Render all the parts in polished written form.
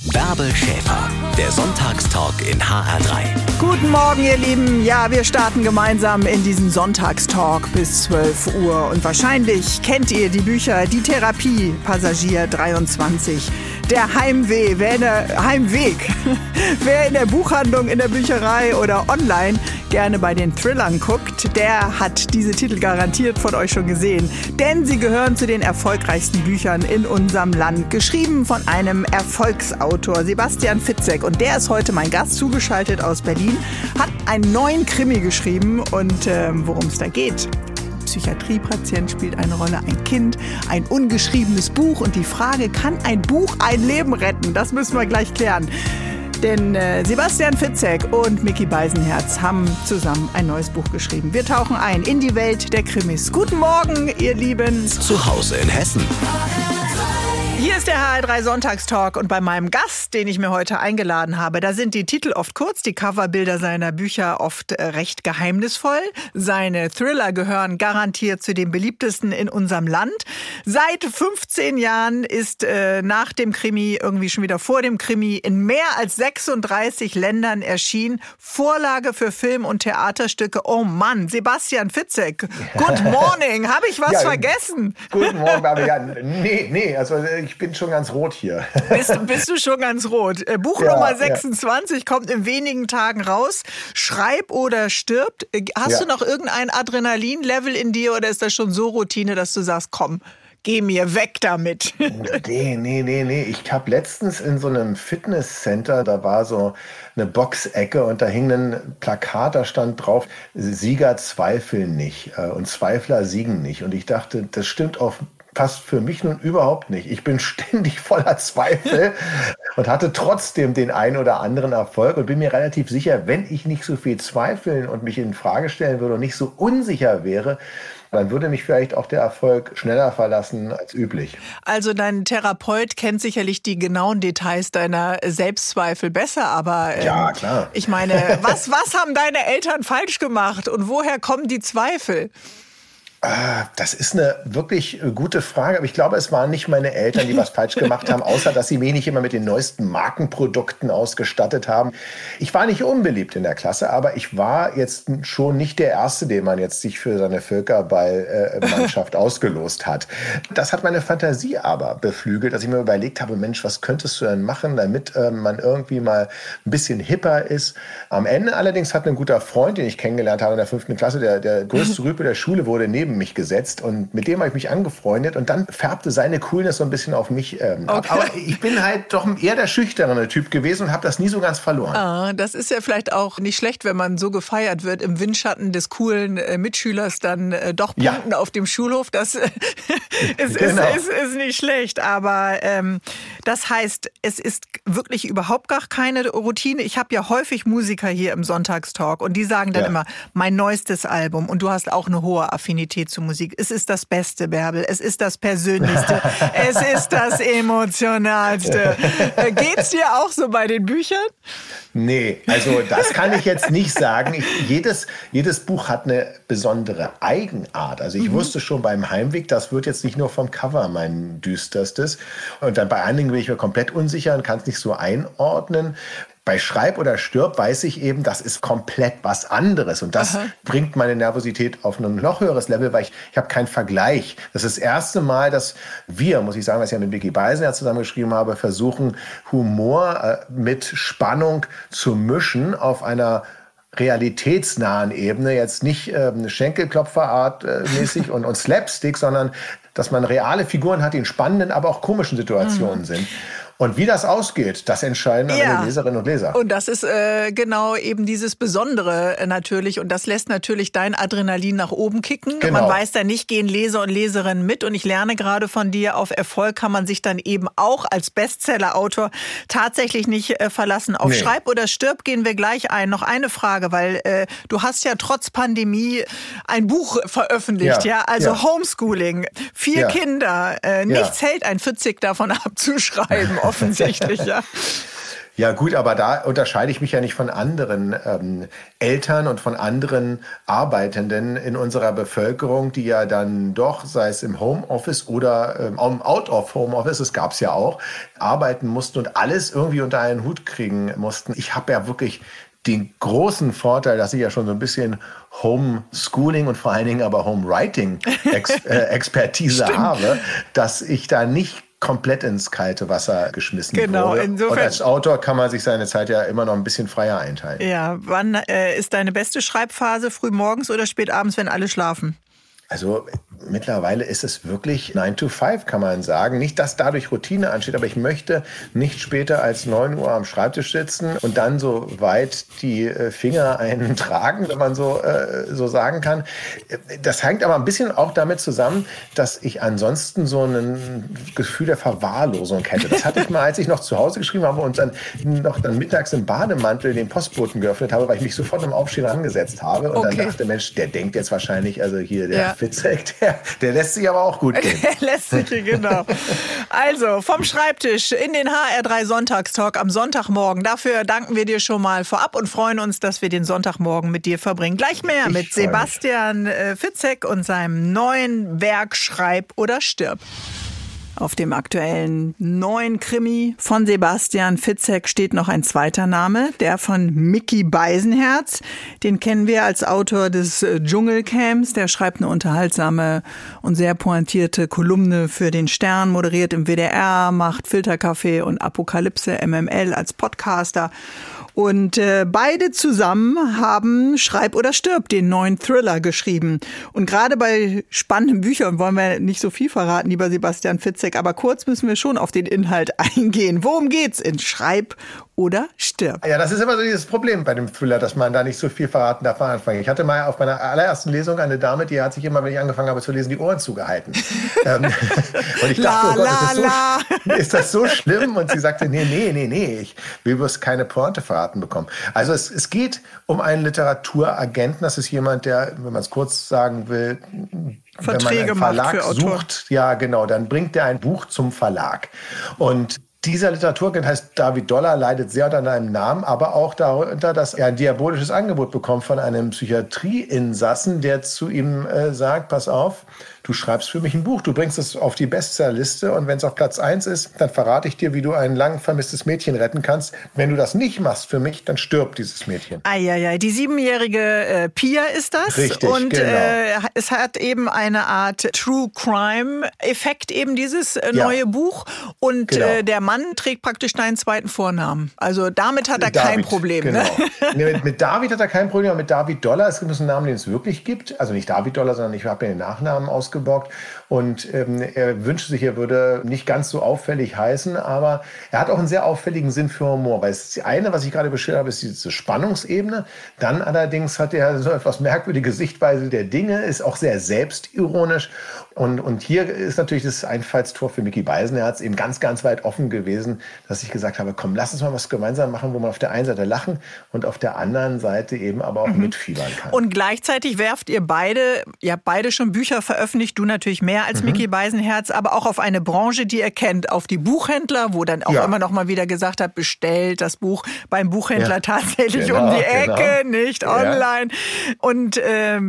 Bärbel Schäfer, der Sonntagstalk in HR3. Guten Morgen, ihr Lieben. Ja, wir starten gemeinsam in diesen Sonntagstalk bis 12 Uhr. Und wahrscheinlich kennt ihr die Bücher Die Therapie, Passagier 23, Der Heimweg. Wer in der Buchhandlung, in der Bücherei oder online gerne bei den Thrillern guckt, der hat diese Titel garantiert von euch schon gesehen. Denn sie gehören zu den erfolgreichsten Büchern in unserem Land. Geschrieben von einem Erfolgsautor, Sebastian Fitzek. Und der ist heute mein Gast, zugeschaltet aus Berlin. Hat einen neuen Krimi geschrieben und worum es da geht. Psychiatriepatient spielt eine Rolle, ein Kind, ein ungeschriebenes Buch und die Frage, kann ein Buch ein Leben retten? Das müssen wir gleich klären. Denn Sebastian Fitzek und Micky Beisenherz haben zusammen ein neues Buch geschrieben. Wir tauchen ein in die Welt der Krimis. Guten Morgen, ihr Lieben. Zu Hause in Hessen. Hier ist der HR3 Sonntagstalk und bei meinem Gast, den ich mir heute eingeladen habe, da sind die Titel oft kurz, die Coverbilder seiner Bücher oft recht geheimnisvoll. Seine Thriller gehören garantiert zu den beliebtesten in unserem Land. Seit 15 Jahren ist nach dem Krimi, irgendwie schon wieder vor dem Krimi, in mehr als 36 Ländern erschienen. Vorlage für Film- und Theaterstücke. Oh Mann, Sebastian Fitzek, good morning. Habe ich was vergessen? Guten Morgen, Barbara. Ja, nee, also ich bin schon ganz rot hier. Bist du schon ganz rot. Buch Nummer 26 kommt in wenigen Tagen raus. Schreib oder stirbt. Hast du noch irgendein Adrenalin-Level in dir oder ist das schon so Routine, dass du sagst, komm, geh mir weg damit? Nee. Ich habe letztens in so einem Fitnesscenter, da war so eine Boxecke und da hing ein Plakat, da stand drauf, Sieger zweifeln nicht und Zweifler siegen nicht. Und ich dachte, das stimmt passt für mich nun überhaupt nicht. Ich bin ständig voller Zweifel und hatte trotzdem den einen oder anderen Erfolg und bin mir relativ sicher, wenn ich nicht so viel zweifeln und mich in Frage stellen würde und nicht so unsicher wäre, dann würde mich vielleicht auch der Erfolg schneller verlassen als üblich. Also dein Therapeut kennt sicherlich die genauen Details deiner Selbstzweifel besser, aber ja, klar. Ich meine, was haben deine Eltern falsch gemacht und woher kommen die Zweifel? Das ist eine wirklich gute Frage, aber ich glaube, es waren nicht meine Eltern, die was falsch gemacht haben, außer dass sie mich nicht immer mit den neuesten Markenprodukten ausgestattet haben. Ich war nicht unbeliebt in der Klasse, aber ich war jetzt schon nicht der Erste, den man jetzt sich für seine Völkerballmannschaft ausgelost hat. Das hat meine Fantasie aber beflügelt, dass ich mir überlegt habe, Mensch, was könntest du denn machen, damit man irgendwie mal ein bisschen hipper ist. Am Ende allerdings hat ein guter Freund, den ich kennengelernt habe in der 5. Klasse, der größte Rüpel der Schule, wurde neben mich gesetzt und mit dem habe ich mich angefreundet und dann färbte seine Coolness so ein bisschen auf mich ab. Aber ich bin halt doch eher der schüchterne Typ gewesen und habe das nie so ganz verloren. Das ist ja vielleicht auch nicht schlecht, wenn man so gefeiert wird im Windschatten des coolen Mitschülers dann doch punkten auf dem Schulhof. Das ist nicht schlecht, aber das heißt, es ist wirklich überhaupt gar keine Routine. Ich habe ja häufig Musiker hier im Sonntagstalk und die sagen dann immer, mein neuestes Album und du hast auch eine hohe Affinität zu Musik. Es ist das Beste, Bärbel. Es ist das Persönlichste. Es ist das Emotionalste. Geht's dir auch so bei den Büchern? Nee, also das kann ich jetzt nicht sagen. Jedes Buch hat eine besondere Eigenart. Also ich wusste schon beim Heimweg, das wird jetzt nicht nur vom Cover mein düsterstes. Und dann bei einigen bin ich mir komplett unsicher und kann es nicht so einordnen. Bei Schreib oder Stirb weiß ich eben, das ist komplett was anderes. Und das bringt meine Nervosität auf ein noch höheres Level, weil ich habe keinen Vergleich. Das ist das erste Mal, dass wir, muss ich sagen, was ich ja mit Micky Beisenherz zusammengeschrieben habe, versuchen, Humor mit Spannung zu mischen auf einer realitätsnahen Ebene. Jetzt nicht Schenkelklopferart mäßig und Slapstick, sondern dass man reale Figuren hat, die in spannenden, aber auch komischen Situationen sind. Und wie das ausgeht, das entscheiden alle Leserinnen und Leser. Und das ist genau eben dieses Besondere natürlich. Und das lässt natürlich dein Adrenalin nach oben kicken. Genau. Man weiß dann nicht, gehen Leser und Leserinnen mit. Und ich lerne gerade von dir, auf Erfolg kann man sich dann eben auch als Bestseller-Autor tatsächlich nicht verlassen. Auf Schreib oder Stirb gehen wir gleich ein. Noch eine Frage, weil du hast ja trotz Pandemie ein Buch veröffentlicht. Also Homeschooling, 4 Kinder. Nichts hält ein Fitzek davon abzuschreiben. Offensichtlich, Ja gut, aber da unterscheide ich mich ja nicht von anderen Eltern und von anderen Arbeitenden in unserer Bevölkerung, die ja dann doch, sei es im Homeoffice oder out of Homeoffice, das gab es ja auch, arbeiten mussten und alles irgendwie unter einen Hut kriegen mussten. Ich habe ja wirklich den großen Vorteil, dass ich ja schon so ein bisschen Homeschooling und vor allen Dingen aber Homewriting-Expertise habe, dass ich da nicht komplett ins kalte Wasser geschmissen wurde. Insofern, und als Autor kann man sich seine Zeit ja immer noch ein bisschen freier einteilen. Ja, wann ist deine beste Schreibphase? Früh morgens oder spät abends, wenn alle schlafen? Also mittlerweile ist es wirklich 9 to 5, kann man sagen. Nicht, dass dadurch Routine ansteht, aber ich möchte nicht später als 9 Uhr am Schreibtisch sitzen und dann so weit die Finger einen tragen, wenn man so sagen kann. Das hängt aber ein bisschen auch damit zusammen, dass ich ansonsten so ein Gefühl der Verwahrlosung hätte. Das hatte ich mal, als ich noch zu Hause geschrieben habe und dann mittags im Bademantel den Postboten geöffnet habe, weil ich mich sofort im Aufstehen angesetzt habe und dann dachte, Mensch, der denkt jetzt wahrscheinlich, also hier der Fitzek, der lässt sich aber auch gut gehen. Der lässt sich, genau. Also, vom Schreibtisch in den HR3 Sonntagstalk am Sonntagmorgen. Dafür danken wir dir schon mal vorab und freuen uns, dass wir den Sonntagmorgen mit dir verbringen. Gleich mehr mit Sebastian Fitzek und seinem neuen Werk Schreib oder stirb. Auf dem aktuellen neuen Krimi von Sebastian Fitzek steht noch ein zweiter Name, der von Micky Beisenherz. Den kennen wir als Autor des Dschungelcamps. Der schreibt eine unterhaltsame und sehr pointierte Kolumne für den Stern, moderiert im WDR, macht Filterkaffee und Apokalypse MML als Podcaster. Und beide zusammen haben Schreib oder stirb, den neuen Thriller, geschrieben. Und gerade bei spannenden Büchern wollen wir nicht so viel verraten, lieber Sebastian Fitzek, aber kurz müssen wir schon auf den Inhalt eingehen. Worum geht's in Schreib oder stirb? Ja, das ist immer so dieses Problem bei dem Thriller, dass man da nicht so viel verraten darf am Anfang. Ich hatte mal auf meiner allerersten Lesung eine Dame, die hat sich immer, wenn ich angefangen habe zu lesen, die Ohren zugehalten. Und ich dachte, oh Gott, ist das so schlimm? Und sie sagte, nee, ich will bloß keine Pointe verraten bekommen. Also es geht um einen Literaturagenten. Das ist jemand, der, wenn man es kurz sagen will, Verträge wenn man einen Verlag macht für Autoren. sucht, ja genau, dann bringt er ein Buch zum Verlag. Und dieser Literaturagent heißt David Dollar, leidet sehr unter einem Namen, aber auch darunter, dass er ein diabolisches Angebot bekommt von einem Psychiatrieinsassen, der zu ihm sagt, pass auf, du schreibst für mich ein Buch, du bringst es auf die Bestsellerliste und wenn es auf Platz 1 ist, dann verrate ich dir, wie du ein lang vermisstes Mädchen retten kannst. Wenn du das nicht machst für mich, dann stirbt dieses Mädchen. Eieiei, die 7-jährige Pia ist das. Richtig, und genau. Es hat eben eine Art True Crime-Effekt, eben dieses neue Buch. Und der Mann trägt praktisch deinen zweiten Vornamen. Also damit hat er kein Problem. Genau. Ne? Mit David hat er kein Problem, aber mit David Dollar, es gibt einen Namen, den es wirklich gibt. Also nicht David Dollar, sondern ich habe mir den Nachnamen ausgebockt. Und er wünschte sich, er würde nicht ganz so auffällig heißen, aber er hat auch einen sehr auffälligen Sinn für Humor. Weil das eine, was ich gerade beschrieben habe, ist diese Spannungsebene. Dann allerdings hat er so etwas merkwürdige Sichtweise der Dinge, ist auch sehr selbstironisch. Und hier ist natürlich das Einfallstor für Micky Beisenherz eben ganz, ganz weit offen gewesen, dass ich gesagt habe, komm, lass uns mal was gemeinsam machen, wo man auf der einen Seite lachen und auf der anderen Seite eben aber auch mitfiebern kann. Und gleichzeitig werft ihr habt beide schon Bücher veröffentlicht, du natürlich mehr als Micky Beisenherz, aber auch auf eine Branche, die ihr kennt, auf die Buchhändler, wo dann auch immer noch mal wieder gesagt hat, bestellt das Buch beim Buchhändler tatsächlich um die Ecke, nicht online. Und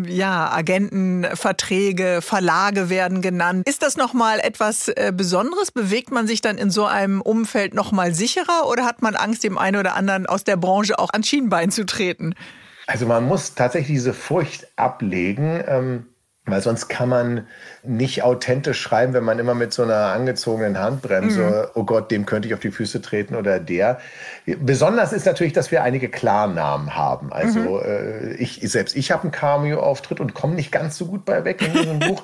Agenten, Verträge, Verlage werden genannt. Ist das nochmal etwas Besonderes? Bewegt man sich dann in so einem Umfeld nochmal sicherer oder hat man Angst, dem einen oder anderen aus der Branche auch ans Schienbein zu treten? Also man muss tatsächlich diese Furcht ablegen, weil sonst kann man nicht authentisch schreiben, wenn man immer mit so einer angezogenen Handbremse, oh Gott, dem könnte ich auf die Füße treten oder der. Besonders ist natürlich, dass wir einige Klarnamen haben. Also ich habe einen Cameo-Auftritt und komme nicht ganz so gut bei weg in diesem Buch.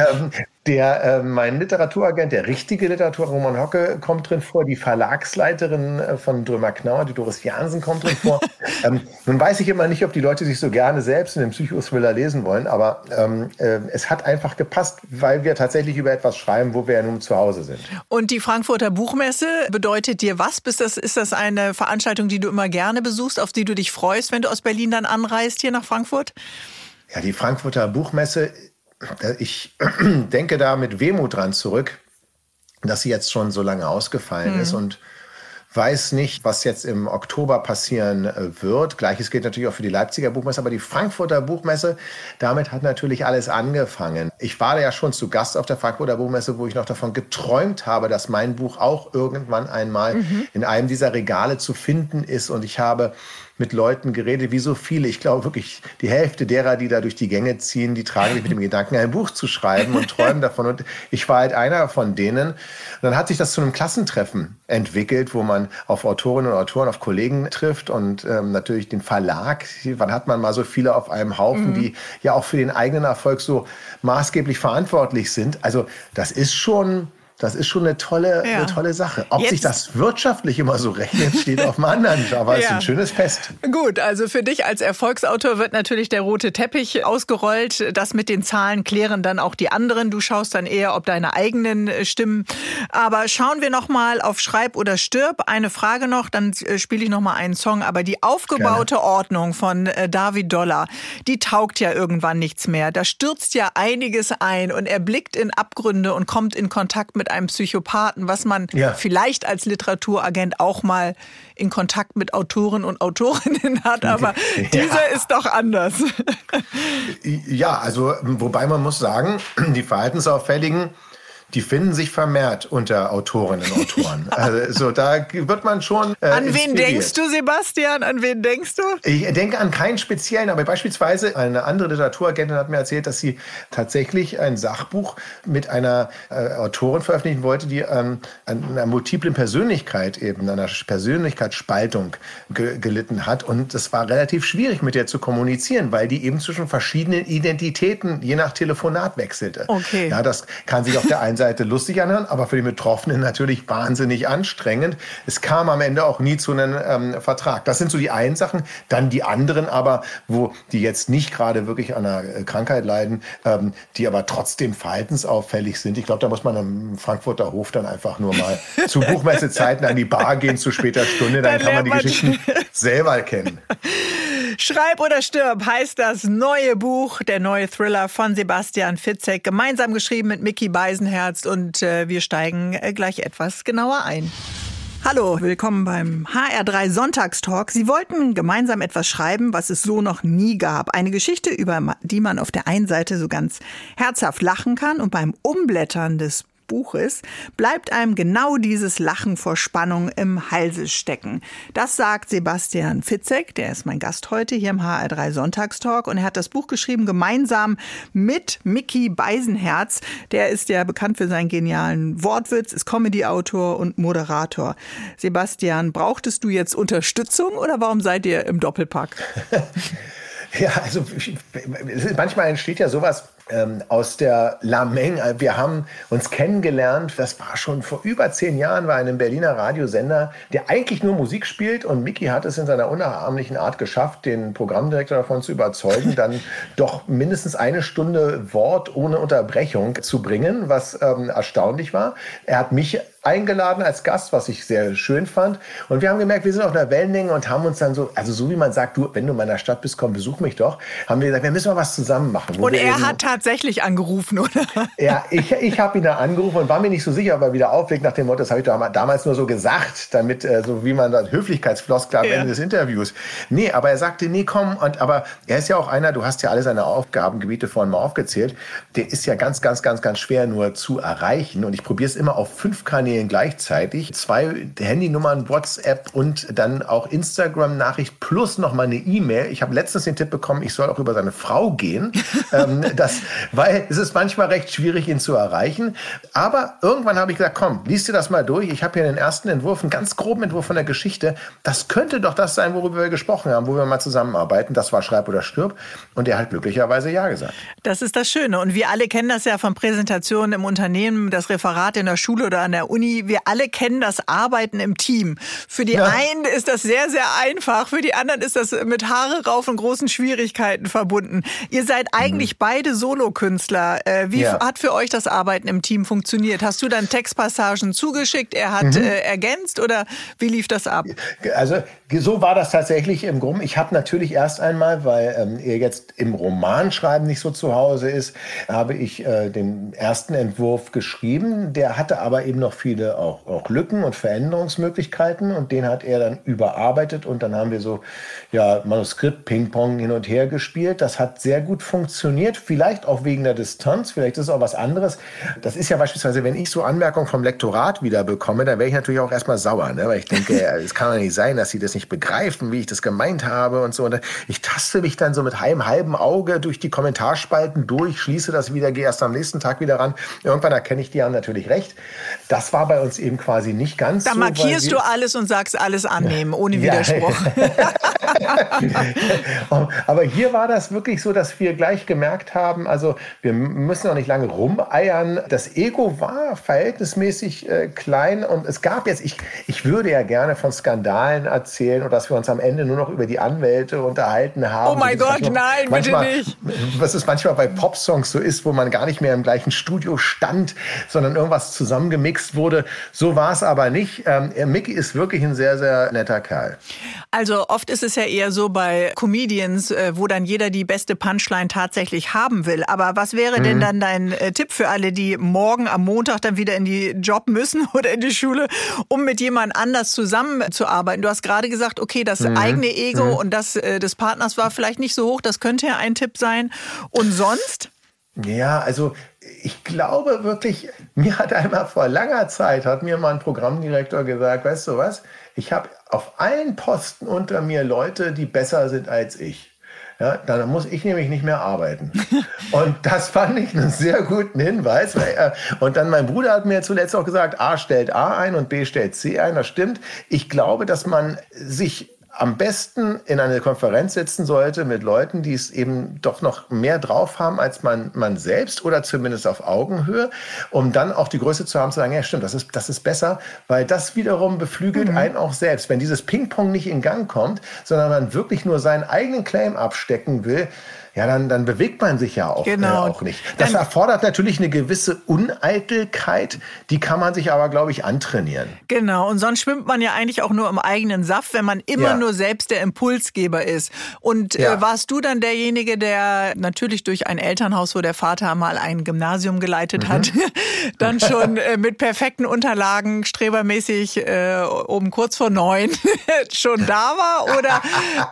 Mein Literaturagent, der richtige Literaturagent, Roman Hocke, kommt drin vor. Die Verlagsleiterin von Drömer Knauer, die Doris Jansen, kommt drin vor. Nun weiß ich immer nicht, ob die Leute sich so gerne selbst in den Psychothriller lesen wollen, aber es hat einfach gepasst, weil wir tatsächlich über etwas schreiben, wo wir ja nun zu Hause sind. Und die Frankfurter Buchmesse bedeutet dir was? Ist das eine Veranstaltung, die du immer gerne besuchst, auf die du dich freust, wenn du aus Berlin dann anreist hier nach Frankfurt? Ja, die Frankfurter Buchmesse, ich denke da mit Wehmut dran zurück, dass sie jetzt schon so lange ausgefallen ist und weiß nicht, was jetzt im Oktober passieren wird. Gleiches gilt natürlich auch für die Leipziger Buchmesse, aber die Frankfurter Buchmesse, damit hat natürlich alles angefangen. Ich war ja schon zu Gast auf der Frankfurter Buchmesse, wo ich noch davon geträumt habe, dass mein Buch auch irgendwann einmal in einem dieser Regale zu finden ist. Und ich habe mit Leuten geredet, wie so viele. Ich glaube wirklich, die Hälfte derer, die da durch die Gänge ziehen, die tragen sich mit dem Gedanken, ein Buch zu schreiben und träumen davon. Und ich war halt einer von denen. Und dann hat sich das zu einem Klassentreffen entwickelt, wo man auf Autorinnen und Autoren, auf Kollegen trifft und natürlich den Verlag. Wann hat man mal so viele auf einem Haufen, die ja auch für den eigenen Erfolg so maßgeblich verantwortlich sind. Also das ist schon eine tolle Sache. Ob sich das wirtschaftlich immer so rechnet, steht auf dem anderen. Aber es ist ein schönes Fest. Gut, also für dich als Erfolgsautor wird natürlich der rote Teppich ausgerollt. Das mit den Zahlen klären dann auch die anderen. Du schaust dann eher, ob deine eigenen stimmen. Aber schauen wir noch mal auf Schreib oder Stirb. Eine Frage noch, dann spiele ich noch mal einen Song. Aber die aufgebaute Ordnung von David Dollar, die taugt ja irgendwann nichts mehr. Da stürzt ja einiges ein und er blickt in Abgründe und kommt in Kontakt mit einem Psychopathen, was man vielleicht als Literaturagent auch mal in Kontakt mit Autoren und Autorinnen hat, aber dieser ist doch anders. Ja, also wobei man muss sagen, die Verhaltensauffälligen, die finden sich vermehrt unter Autorinnen und Autoren. Also da wird man schon An wen denkst du, Sebastian? An wen denkst du? Ich denke an keinen speziellen, aber beispielsweise eine andere Literaturagentin hat mir erzählt, dass sie tatsächlich ein Sachbuch mit einer Autorin veröffentlichen wollte, die an einer multiplen Persönlichkeit eben, einer Persönlichkeitsspaltung gelitten hat. Und es war relativ schwierig, mit der zu kommunizieren, weil die eben zwischen verschiedenen Identitäten je nach Telefonat wechselte. Okay. Ja, das kann sich auf der einen Seite lustig anhören, aber für die Betroffenen natürlich wahnsinnig anstrengend. Es kam am Ende auch nie zu einem Vertrag. Das sind so die einen Sachen. Dann die anderen aber, wo die jetzt nicht gerade wirklich an einer Krankheit leiden, die aber trotzdem verhaltensauffällig sind. Ich glaube, da muss man am Frankfurter Hof dann einfach nur mal zu Buchmessezeiten an die Bar gehen zu später Stunde. Dann kann man die Geschichten selber kennen. Schreib oder stirb heißt das neue Buch, der neue Thriller von Sebastian Fitzek, gemeinsam geschrieben mit Micky Beisenherz und wir steigen gleich etwas genauer ein. Hallo, willkommen beim HR3 Sonntagstalk. Sie wollten gemeinsam etwas schreiben, was es so noch nie gab. Eine Geschichte, über die man auf der einen Seite so ganz herzhaft lachen kann und beim Umblättern des Buches bleibt einem genau dieses Lachen vor Spannung im Halse stecken. Das sagt Sebastian Fitzek, der ist mein Gast heute hier im HR3 Sonntagstalk und er hat das Buch geschrieben gemeinsam mit Micky Beisenherz. Der ist ja bekannt für seinen genialen Wortwitz, ist Comedy-Autor und Moderator. Sebastian, brauchtest du jetzt Unterstützung oder warum seid ihr im Doppelpack? Ja, also manchmal entsteht ja sowas aus der Lameng. Wir haben uns kennengelernt, das war schon vor über 10 Jahren, bei einem Berliner Radiosender, der eigentlich nur Musik spielt und Micky hat es in seiner unnachahmlichen Art geschafft, den Programmdirektor davon zu überzeugen, dann doch mindestens 1 Stunde Wort ohne Unterbrechung zu bringen, was erstaunlich war. Er hat mich eingeladen als Gast, was ich sehr schön fand. Und wir haben gemerkt, wir sind auf einer Wellenlänge und haben uns dann so, also so wie man sagt, du, wenn du in meiner Stadt bist, komm, besuch mich doch, haben wir gesagt, wir müssen mal was zusammen machen. Und er hat tatsächlich angerufen, oder? Ja, ich habe ihn da angerufen und war mir nicht so sicher, ob er wieder auflegt nach dem Motto, das habe ich doch damals nur so gesagt, damit, so wie man dann Höflichkeitsfloskel am Ende des Interviews. Nee, aber er sagte, nee, komm, aber er ist ja auch einer, du hast ja alle seine Aufgabengebiete vorhin mal aufgezählt, der ist ja ganz schwer nur zu erreichen und ich probiere es immer auf 5 Kanälen gleichzeitig, 2 Handynummern, WhatsApp und dann auch Instagram-Nachricht plus noch mal eine E-Mail. Ich habe letztens den Tipp bekommen, ich soll auch über seine Frau gehen, weil es ist manchmal recht schwierig, ihn zu erreichen. Aber irgendwann habe ich gesagt, komm, liest dir das mal durch. Ich habe hier den ersten Entwurf, einen ganz groben Entwurf von der Geschichte. Das könnte doch das sein, worüber wir gesprochen haben, wo wir mal zusammenarbeiten. Das war Schreib oder Stirb. Und er hat glücklicherweise Ja gesagt. Das ist das Schöne. Und wir alle kennen das ja von Präsentationen im Unternehmen, das Referat in der Schule oder an der Uni. Wir alle kennen das Arbeiten im Team. Für die einen ist das sehr, sehr einfach. Für die anderen ist das mit Haare rauf und großen Schwierigkeiten verbunden. Ihr seid eigentlich beide Solokünstler. Wie hat für euch das Arbeiten im Team funktioniert? Hast du dann Textpassagen zugeschickt, er hat ergänzt oder wie lief das ab? Also so war das tatsächlich im Grunde. Ich habe natürlich erst einmal, weil er jetzt im Romanschreiben nicht so zu Hause ist, habe ich den ersten Entwurf geschrieben. Der hatte aber eben noch viel viele auch Lücken und Veränderungsmöglichkeiten und den hat er dann überarbeitet und dann haben wir so Manuskript-Ping-Pong hin und her gespielt. Das hat sehr gut funktioniert, vielleicht auch wegen der Distanz, vielleicht ist es auch was anderes. Das ist ja beispielsweise, wenn ich so Anmerkungen vom Lektorat wieder bekomme, dann wäre ich natürlich auch erstmal sauer, ne? Weil ich denke, es kann doch nicht sein, dass sie das nicht begreifen, wie ich das gemeint habe und so. Und ich taste mich dann so mit einem halben Auge durch die Kommentarspalten durch, schließe das wieder, gehe erst am nächsten Tag wieder ran. Irgendwann erkenne ich, die haben natürlich recht. Das war bei uns eben quasi nicht ganz so. Da markierst du alles und sagst alles annehmen, ohne Widerspruch. Aber hier war das wirklich so, dass wir gleich gemerkt haben, also wir müssen auch nicht lange rumeiern. Das Ego war verhältnismäßig klein und es gab jetzt, ich würde ja gerne von Skandalen erzählen und dass wir uns am Ende nur noch über die Anwälte unterhalten haben. Oh mein Gott, nein, manchmal, bitte nicht. Was es manchmal bei Popsongs so ist, wo man gar nicht mehr im gleichen Studio stand, sondern irgendwas zusammengemixt wurde. So war es aber nicht. Micky ist wirklich ein sehr, sehr netter Kerl. Also oft ist es ja eher so bei Comedians, wo dann jeder die beste Punchline tatsächlich haben will. Aber was wäre denn dann dein Tipp für alle, die morgen am Montag dann wieder in die Job müssen oder in die Schule, um mit jemand anders zusammenzuarbeiten? Du hast gerade gesagt, okay, das eigene Ego und das des Partners war vielleicht nicht so hoch. Das könnte ja ein Tipp sein. Und sonst? Ja, also ich glaube wirklich, mir hat einmal vor langer Zeit, hat mir mal ein Programmdirektor gesagt, weißt du was, ich habe auf allen Posten unter mir Leute, die besser sind als ich. Ja, dann muss ich nämlich nicht mehr arbeiten. Und das fand ich einen sehr guten Hinweis. Und dann mein Bruder hat mir zuletzt auch gesagt, A stellt A ein und B stellt C ein. Das stimmt. Ich glaube, dass man sich am besten in eine Konferenz setzen sollte mit Leuten, die es eben doch noch mehr drauf haben als man selbst oder zumindest auf Augenhöhe, um dann auch die Größe zu haben, zu sagen, ja stimmt, das ist besser, weil das wiederum beflügelt einen auch selbst. Wenn dieses Ping-Pong nicht in Gang kommt, sondern man wirklich nur seinen eigenen Claim abstecken will, ja, dann bewegt man sich ja auch, auch nicht. Das erfordert natürlich eine gewisse Uneitelkeit, die kann man sich aber, glaube ich, antrainieren. Genau, und sonst schwimmt man ja eigentlich auch nur im eigenen Saft, wenn man immer nur selbst der Impulsgeber ist. Und warst du dann derjenige, der natürlich durch ein Elternhaus, wo der Vater mal ein Gymnasium geleitet hat, dann schon mit perfekten Unterlagen, strebermäßig oben kurz vor 9 schon da war, oder?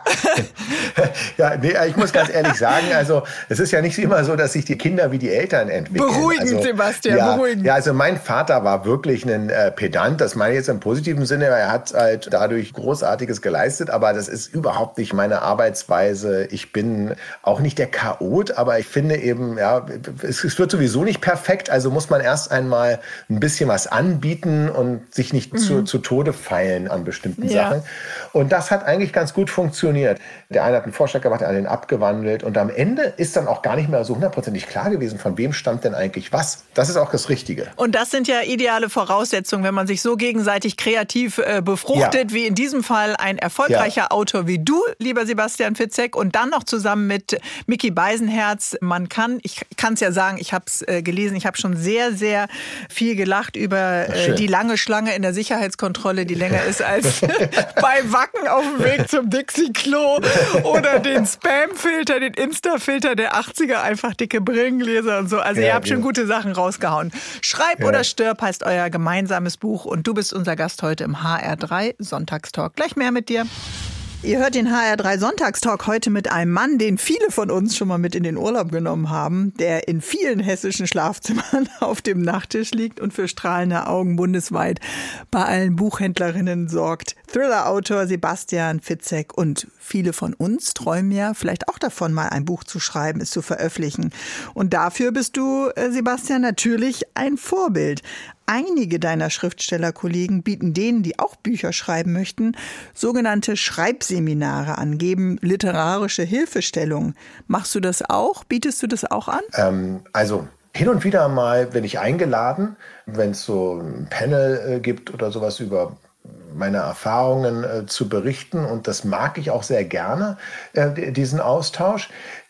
Ja, nee, ich muss ganz ehrlich sagen, also es ist ja nicht immer so, dass sich die Kinder wie die Eltern entwickeln. Beruhigend, Sebastian, beruhigend. Ja, also mein Vater war wirklich ein Pedant, das meine ich jetzt im positiven Sinne, er hat halt dadurch Großartiges geleistet, aber das ist überhaupt nicht meine Arbeitsweise. Ich bin auch nicht der Chaot, aber ich finde eben, ja, es wird sowieso nicht perfekt, also muss man erst einmal ein bisschen was anbieten und sich nicht zu Tode feilen an bestimmten Sachen. Und das hat eigentlich ganz gut funktioniert. Der eine hat einen Vorschlag gemacht, der andere den abgewandelt und am Ende ist dann auch gar nicht mehr so hundertprozentig klar gewesen, von wem stammt denn eigentlich was. Das ist auch das Richtige. Und das sind ja ideale Voraussetzungen, wenn man sich so gegenseitig kreativ befruchtet, wie in diesem Fall ein erfolgreicher Autor wie du, lieber Sebastian Fitzek, und dann noch zusammen mit Micky Beisenherz. Ich kann es ja sagen, ich habe es gelesen, ich habe schon sehr, sehr viel gelacht über die lange Schlange in der Sicherheitskontrolle, die länger ist als bei Wacken auf dem Weg zum Dixie-Klo oder den Spam-Filter, den Insta-Filter der 80er, einfach dicke Brillengläser und so. Also ihr habt schon gute Sachen rausgehauen. Schreib oder stirb heißt euer gemeinsames Buch und du bist unser Gast heute im HR3 Sonntagstalk. Gleich mehr mit dir. Ihr hört den HR3 Sonntagstalk heute mit einem Mann, den viele von uns schon mal mit in den Urlaub genommen haben, der in vielen hessischen Schlafzimmern auf dem Nachttisch liegt und für strahlende Augen bundesweit bei allen Buchhändlerinnen sorgt. Thriller-Autor Sebastian Fitzek, und viele von uns träumen ja vielleicht auch davon, mal ein Buch zu schreiben, es zu veröffentlichen. Und dafür bist du, Sebastian, natürlich ein Vorbild. Einige deiner Schriftstellerkollegen bieten denen, die auch Bücher schreiben möchten, sogenannte Schreibseminare an, geben literarische Hilfestellung. Machst du das auch? Bietest du das auch an? Also hin und wieder mal bin ich eingeladen, wenn es so ein Panel gibt oder sowas über meine Erfahrungen zu berichten. Und das mag ich auch sehr gerne, diesen Austausch.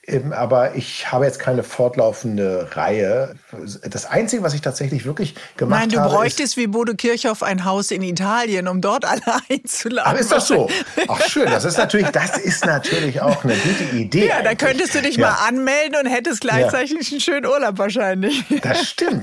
Aber ich habe jetzt keine fortlaufende Reihe. Das Einzige, was ich tatsächlich wirklich gemacht habe... Nein, du bräuchtest wie Bodo Kirchhoff ein Haus in Italien, um dort alle einzuladen. Ach, ist das so? Ach, schön. Das ist natürlich auch eine gute Idee. Ja, da könntest du dich mal anmelden und hättest gleichzeitig einen schönen Urlaub wahrscheinlich. Das stimmt.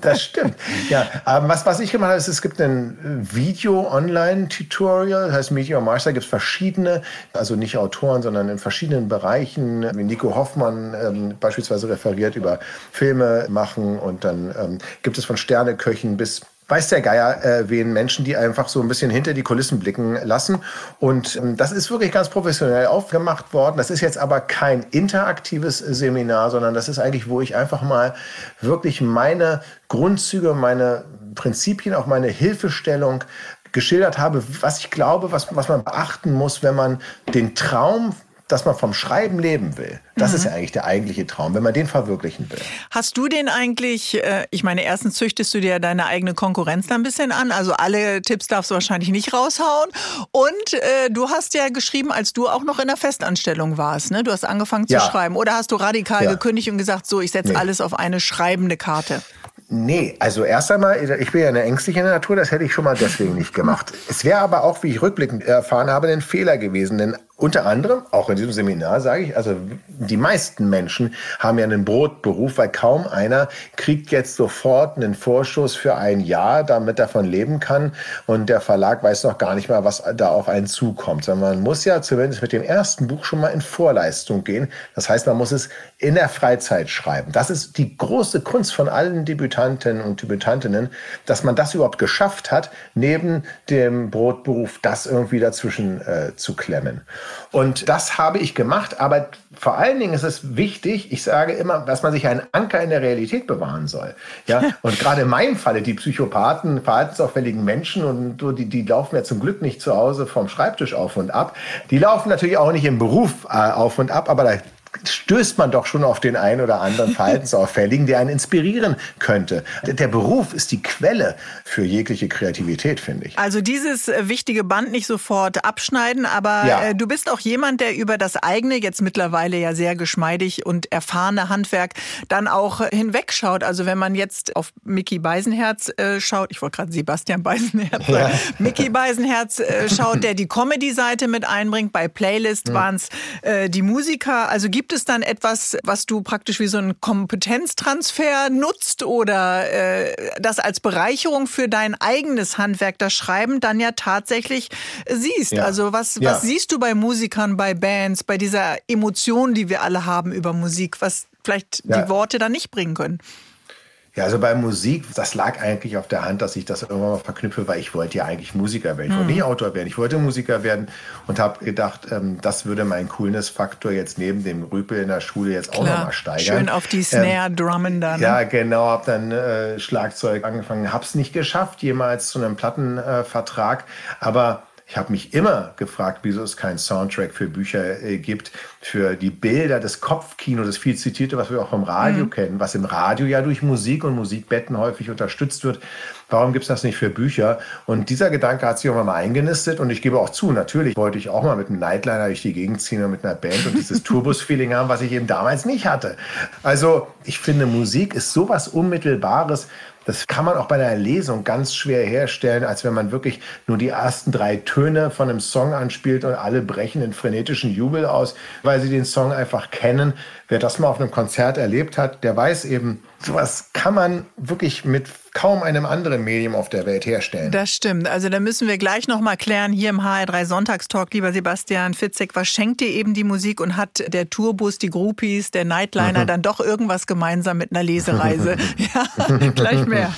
Ja, was ich gemacht habe, ist, es gibt ein Video-Online-Tutorial, das heißt Meteor Mars, da gibt es verschiedene, also nicht Autoren, sondern in verschiedenen Bereichen, wie Nico Hoffmann beispielsweise referiert über Filme machen, und dann gibt es von Sterneköchen bis weiß der Geier, wen Menschen, die einfach so ein bisschen hinter die Kulissen blicken lassen. Und das ist wirklich ganz professionell aufgemacht worden. Das ist jetzt aber kein interaktives Seminar, sondern das ist eigentlich, wo ich einfach mal wirklich meine Grundzüge, meine Prinzipien, auch meine Hilfestellung geschildert habe, was ich glaube, was man beachten muss, wenn man den Traum, dass man vom Schreiben leben will. Das ist ja eigentlich der eigentliche Traum, wenn man den verwirklichen will. Hast du den eigentlich, ich meine, erstens züchtest du dir deine eigene Konkurrenz da ein bisschen an, also alle Tipps darfst du wahrscheinlich nicht raushauen. Und du hast ja geschrieben, als du auch noch in der Festanstellung warst, ne? Du hast angefangen zu schreiben. Oder hast du radikal gekündigt und gesagt, so, ich setze alles auf eine schreibende Karte? Nee, also erst einmal, ich bin ja eine ängstliche Natur, das hätte ich schon mal deswegen nicht gemacht. Es wäre aber auch, wie ich rückblickend erfahren habe, ein Fehler gewesen, denn unter anderem, auch in diesem Seminar sage ich, also die meisten Menschen haben ja einen Brotberuf, weil kaum einer kriegt jetzt sofort einen Vorschuss für ein Jahr, damit er davon leben kann, und der Verlag weiß noch gar nicht mal, was da auf einen zukommt, sondern man muss ja zumindest mit dem ersten Buch schon mal in Vorleistung gehen. Das heißt, man muss es in der Freizeit schreiben. Das ist die große Kunst von allen Debütanten und Debütantinnen, dass man das überhaupt geschafft hat, neben dem Brotberuf das irgendwie dazwischen zu klemmen. Und das habe ich gemacht, aber vor allen Dingen ist es wichtig, ich sage immer, dass man sich einen Anker in der Realität bewahren soll. Ja? Und gerade in meinem Falle, die Psychopathen, verhaltensauffälligen Menschen, und die laufen ja zum Glück nicht zu Hause vom Schreibtisch auf und ab. Die laufen natürlich auch nicht im Beruf auf und ab, aber da stößt man doch schon auf den einen oder anderen Verhaltensauffälligen, der einen inspirieren könnte. Der Beruf ist die Quelle für jegliche Kreativität, finde ich. Also dieses wichtige Band nicht sofort abschneiden, aber du bist auch jemand, der über das eigene, jetzt mittlerweile ja sehr geschmeidig und erfahrene Handwerk dann auch hinwegschaut. Also wenn man jetzt auf Micky Beisenherz schaut, ich wollte gerade Sebastian Beisenherz sagen, Micky Beisenherz schaut, der die Comedy-Seite mit einbringt. Bei Playlist waren es die Musiker. Also gibt es dann etwas, was du praktisch wie so einen Kompetenztransfer nutzt oder das als Bereicherung für dein eigenes Handwerk, das Schreiben, dann ja tatsächlich siehst? Ja. Also was siehst du bei Musikern, bei Bands, bei dieser Emotion, die wir alle haben über Musik, was vielleicht die Worte dann nicht bringen können? Ja, also bei Musik, das lag eigentlich auf der Hand, dass ich das irgendwann mal verknüpfe, weil ich wollte ja eigentlich Musiker werden. Ich wollte nicht Autor werden, ich wollte Musiker werden und habe gedacht, das würde meinen Coolness-Faktor jetzt neben dem Rüpel in der Schule jetzt auch nochmal steigern. Schön auf die Snare drummen dann. Ja, genau, habe dann Schlagzeug angefangen, habe es nicht geschafft, jemals zu einem Plattenvertrag, aber ich habe mich immer gefragt, wieso es keinen Soundtrack für Bücher gibt, für die Bilder, das Kopfkino, das viel zitierte, was wir auch vom Radio kennen, was im Radio ja durch Musik und Musikbetten häufig unterstützt wird. Warum gibt es das nicht für Bücher? Und dieser Gedanke hat sich irgendwann mal eingenistet, und ich gebe auch zu, natürlich wollte ich auch mal mit einem Nightliner durch die Gegend ziehen und mit einer Band und dieses Tourbus-Feeling haben, was ich eben damals nicht hatte. Also ich finde, Musik ist sowas Unmittelbares. Das kann man auch bei einer Lesung ganz schwer herstellen, als wenn man wirklich nur die ersten 3 Töne von einem Song anspielt und alle brechen in frenetischen Jubel aus, weil sie den Song einfach kennen. Wer das mal auf einem Konzert erlebt hat, der weiß eben, sowas kann man wirklich mit kaum einem anderen Medium auf der Welt herstellen. Das stimmt. Also da müssen wir gleich noch mal klären, hier im HR3 Sonntagstalk, lieber Sebastian Fitzek, was schenkt dir eben die Musik, und hat der Tourbus, die Groupies, der Nightliner dann doch irgendwas gemeinsam mit einer Lesereise? Ja, gleich mehr.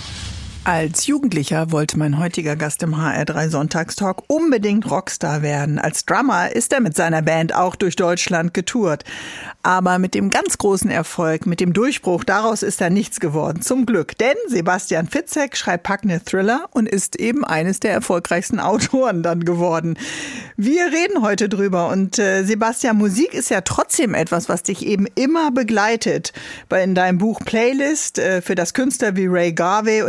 Als Jugendlicher wollte mein heutiger Gast im HR3 Sonntagstalk unbedingt Rockstar werden. Als Drummer ist er mit seiner Band auch durch Deutschland getourt. Aber mit dem ganz großen Erfolg, mit dem Durchbruch, daraus ist da nichts geworden. Zum Glück. Denn Sebastian Fitzek schreibt packende Thriller und ist eben eines der erfolgreichsten Autoren dann geworden. Wir reden heute drüber. Und Sebastian, Musik ist ja trotzdem etwas, was dich eben immer begleitet. In deinem Buch Playlist für das Künstler wie Ray Garvey oder Silverman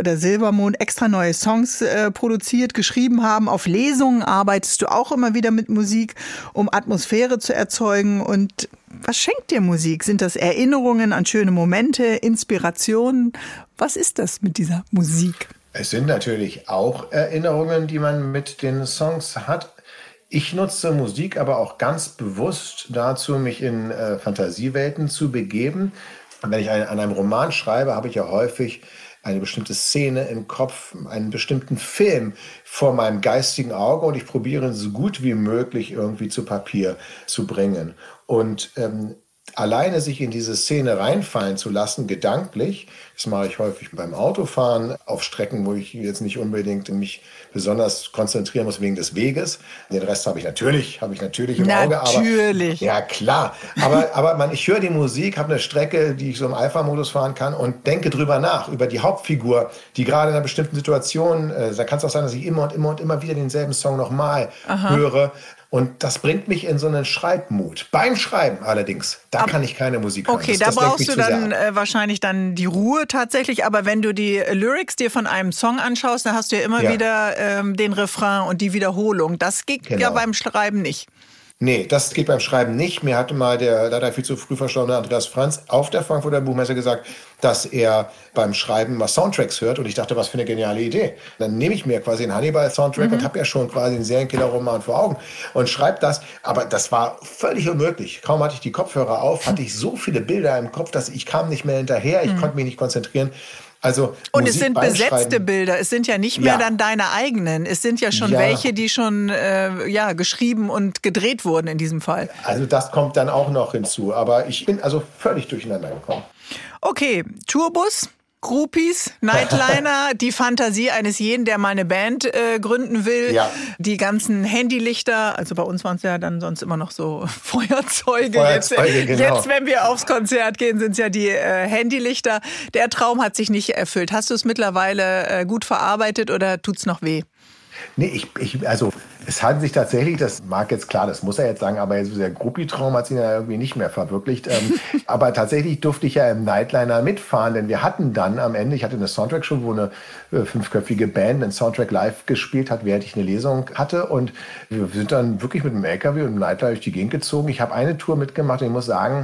Silbermond extra neue Songs produziert, geschrieben haben. Auf Lesungen arbeitest du auch immer wieder mit Musik, um Atmosphäre zu erzeugen. Und was schenkt dir Musik? Sind das Erinnerungen an schöne Momente, Inspirationen? Was ist das mit dieser Musik? Es sind natürlich auch Erinnerungen, die man mit den Songs hat. Ich nutze Musik aber auch ganz bewusst dazu, mich in Fantasiewelten zu begeben. Und wenn ich an einem Roman schreibe, habe ich ja häufig eine bestimmte Szene im Kopf, einen bestimmten Film vor meinem geistigen Auge und ich probiere ihn so gut wie möglich irgendwie zu Papier zu bringen. Und alleine sich in diese Szene reinfallen zu lassen, gedanklich, das mache ich häufig beim Autofahren auf Strecken, wo ich jetzt nicht unbedingt mich besonders konzentrieren muss wegen des Weges. Den Rest habe ich natürlich im Auge. Natürlich. Ja, klar. Aber ich höre die Musik, habe eine Strecke, die ich so im Alpha-Modus fahren kann und denke drüber nach, über die Hauptfigur, die gerade in einer bestimmten Situation, da kann es auch sein, dass ich immer und immer wieder denselben Song nochmal höre. Und das bringt mich in so einen Schreibmut. Beim Schreiben allerdings, da kann ich keine Musik hören. Okay, da brauchst du dann wahrscheinlich dann die Ruhe tatsächlich. Aber wenn du die Lyrics dir von einem Song anschaust, dann hast du ja immer wieder den Refrain und die Wiederholung. Das geht ja beim Schreiben nicht. Nee, das geht beim Schreiben nicht. Mir hatte mal der leider viel zu früh verstorbene Andreas Franz auf der Frankfurter Buchmesse gesagt, dass er beim Schreiben mal Soundtracks hört. Und ich dachte, was für eine geniale Idee. Dann nehme ich mir quasi einen Hannibal-Soundtrack und habe ja schon quasi einen Serienkiller-Roman vor Augen und schreibe das. Aber das war völlig unmöglich. Kaum hatte ich die Kopfhörer auf, hatte ich so viele Bilder im Kopf, dass ich kam nicht mehr hinterher. Ich konnte mich nicht konzentrieren. Also und es sind besetzte Bilder, es sind ja nicht mehr dann deine eigenen. Es sind ja schon welche, die schon geschrieben und gedreht wurden in diesem Fall. Also das kommt dann auch noch hinzu. Aber ich bin also völlig durcheinander gekommen. Okay, Tourbus, Groupies, Nightliner, die Fantasie eines jeden, der mal eine Band gründen will. Ja. Die ganzen Handylichter, also bei uns waren es ja dann sonst immer noch so Feuerzeuge. Jetzt, wenn wir aufs Konzert gehen, sind es ja die Handylichter. Der Traum hat sich nicht erfüllt. Hast du es mittlerweile gut verarbeitet oder tut's noch weh? Nee, also es hat sich tatsächlich, das mag jetzt klar, das muss er jetzt sagen, aber jetzt der Groupie-Traum hat sich ja irgendwie nicht mehr verwirklicht. Aber tatsächlich durfte ich ja im Nightliner mitfahren, denn wir hatten dann am Ende, ich hatte eine Soundtrack-Show, wo eine 5-köpfige Band einen Soundtrack live gespielt hat, während ich eine Lesung hatte. Und wir sind dann wirklich mit dem LKW und dem Nightliner durch die Gegend gezogen. Ich habe eine Tour mitgemacht und ich muss sagen,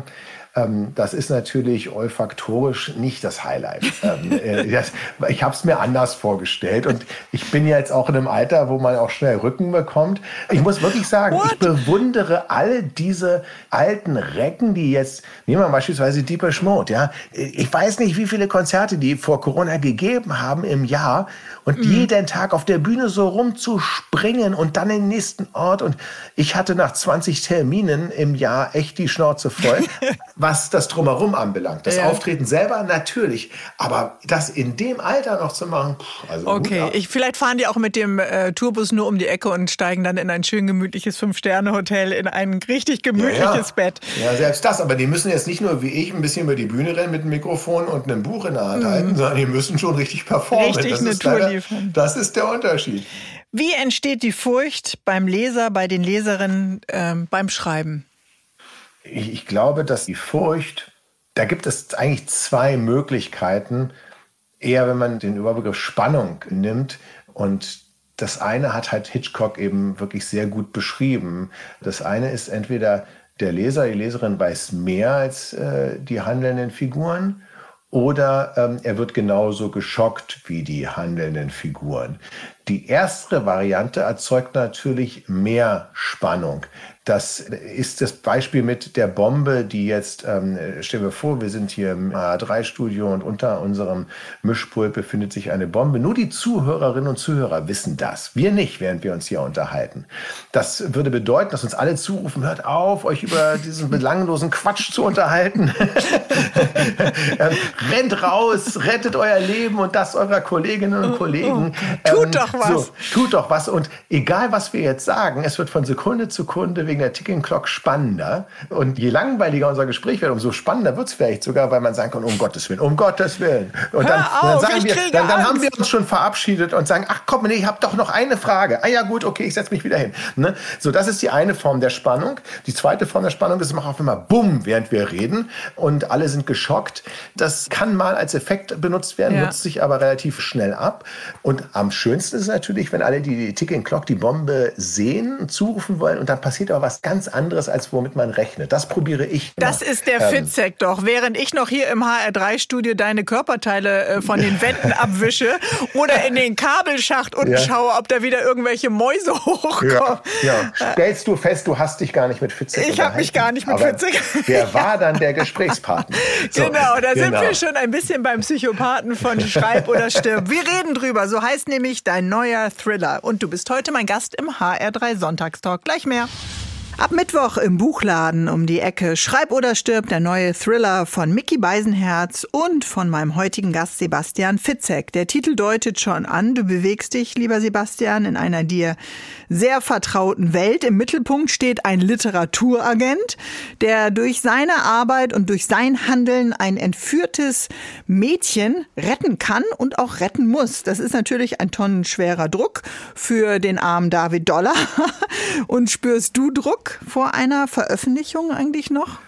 das ist natürlich olfaktorisch nicht das Highlight. Ich habe es mir anders vorgestellt und ich bin ja jetzt auch in einem Alter, wo man auch schnell Rücken bekommt. Ich muss wirklich sagen, ich bewundere all diese alten Recken, die jetzt, nehmen wir beispielsweise Depeche Mode, ja. Ich weiß nicht, wie viele Konzerte die vor Corona gegeben haben im Jahr und jeden Tag auf der Bühne so rumzuspringen und dann in den nächsten Ort. Und ich hatte nach 20 Terminen im Jahr echt die Schnauze voll. Was das Drumherum anbelangt. Das Auftreten selber natürlich, aber das in dem Alter noch zu machen, also okay, vielleicht fahren die auch mit dem Tourbus nur um die Ecke und steigen dann in ein schön gemütliches 5-Sterne-Hotel in ein richtig gemütliches Bett. Ja, selbst das, aber die müssen jetzt nicht nur wie ich ein bisschen über die Bühne rennen mit einem Mikrofon und einem Buch in der Hand halten, sondern die müssen schon richtig performen. Richtig eine Tour liefern. Das ist der Unterschied. Wie entsteht die Furcht beim Leser, bei den Leserinnen beim Schreiben? Ich glaube, dass die Furcht, da gibt es eigentlich 2 Möglichkeiten, eher wenn man den Überbegriff Spannung nimmt. Und das eine hat halt Hitchcock eben wirklich sehr gut beschrieben. Das eine ist entweder der Leser, die Leserin weiß mehr als die handelnden Figuren oder er wird genauso geschockt wie die handelnden Figuren. Die erste Variante erzeugt natürlich mehr Spannung. Das ist das Beispiel mit der Bombe, die jetzt, stellen wir vor, wir sind hier im A3-Studio und unter unserem Mischpult befindet sich eine Bombe. Nur die Zuhörerinnen und Zuhörer wissen das. Wir nicht, während wir uns hier unterhalten. Das würde bedeuten, dass uns alle zurufen, hört auf, euch über diesen belanglosen Quatsch zu unterhalten. Rennt raus, rettet euer Leben und das eurer Kolleginnen und Kollegen. Tut doch was. Tut doch was. Und egal, was wir jetzt sagen, es wird von Sekunde zu Sekunde wegen der Ticking Clock spannender. Und je langweiliger unser Gespräch wird, umso spannender wird es vielleicht sogar, weil man sagen kann, um Gottes Willen, um Gottes Willen. Und dann haben wir uns schon verabschiedet und sagen, ach komm, nee, ich habe doch noch eine Frage. Ah ja gut, okay, ich setze mich wieder hin. Ne? So, das ist die eine Form der Spannung. Die zweite Form der Spannung ist, es macht auf einmal Bumm, während wir reden und alle sind geschockt. Das kann mal als Effekt benutzt werden, nutzt sich aber relativ schnell ab. Und am schönsten ist es natürlich, wenn alle die Ticking Clock, die Bombe sehen, zurufen wollen und dann passiert aber was ganz anderes, als womit man rechnet. Das probiere ich. Das ist der Fitzek doch. Während ich noch hier im HR3-Studio deine Körperteile von den Wänden abwische oder in den Kabelschacht unten schaue, ob da wieder irgendwelche Mäuse hochkommen. Ja. Stellst du fest, du hast dich gar nicht mit Fitzek Ich habe mich gar nicht mit Fitzek. Wer war dann der Gesprächspartner? So, genau, da sind wir schon ein bisschen beim Psychopathen von Schreib oder Stirb. Wir reden drüber. So heißt nämlich dein neuer Thriller. Und du bist heute mein Gast im HR3 Sonntagstalk. Gleich mehr. Ab Mittwoch im Buchladen um die Ecke Schreib oder Stirb, der neue Thriller von Micky Beisenherz und von meinem heutigen Gast Sebastian Fitzek. Der Titel deutet schon an, du bewegst dich, lieber Sebastian, in einer dir sehr vertrauten Welt. Im Mittelpunkt steht ein Literaturagent, der durch seine Arbeit und durch sein Handeln ein entführtes Mädchen retten kann und auch retten muss. Das ist natürlich ein tonnenschwerer Druck für den armen David Dollar. Und spürst du Druck vor einer Veröffentlichung eigentlich noch?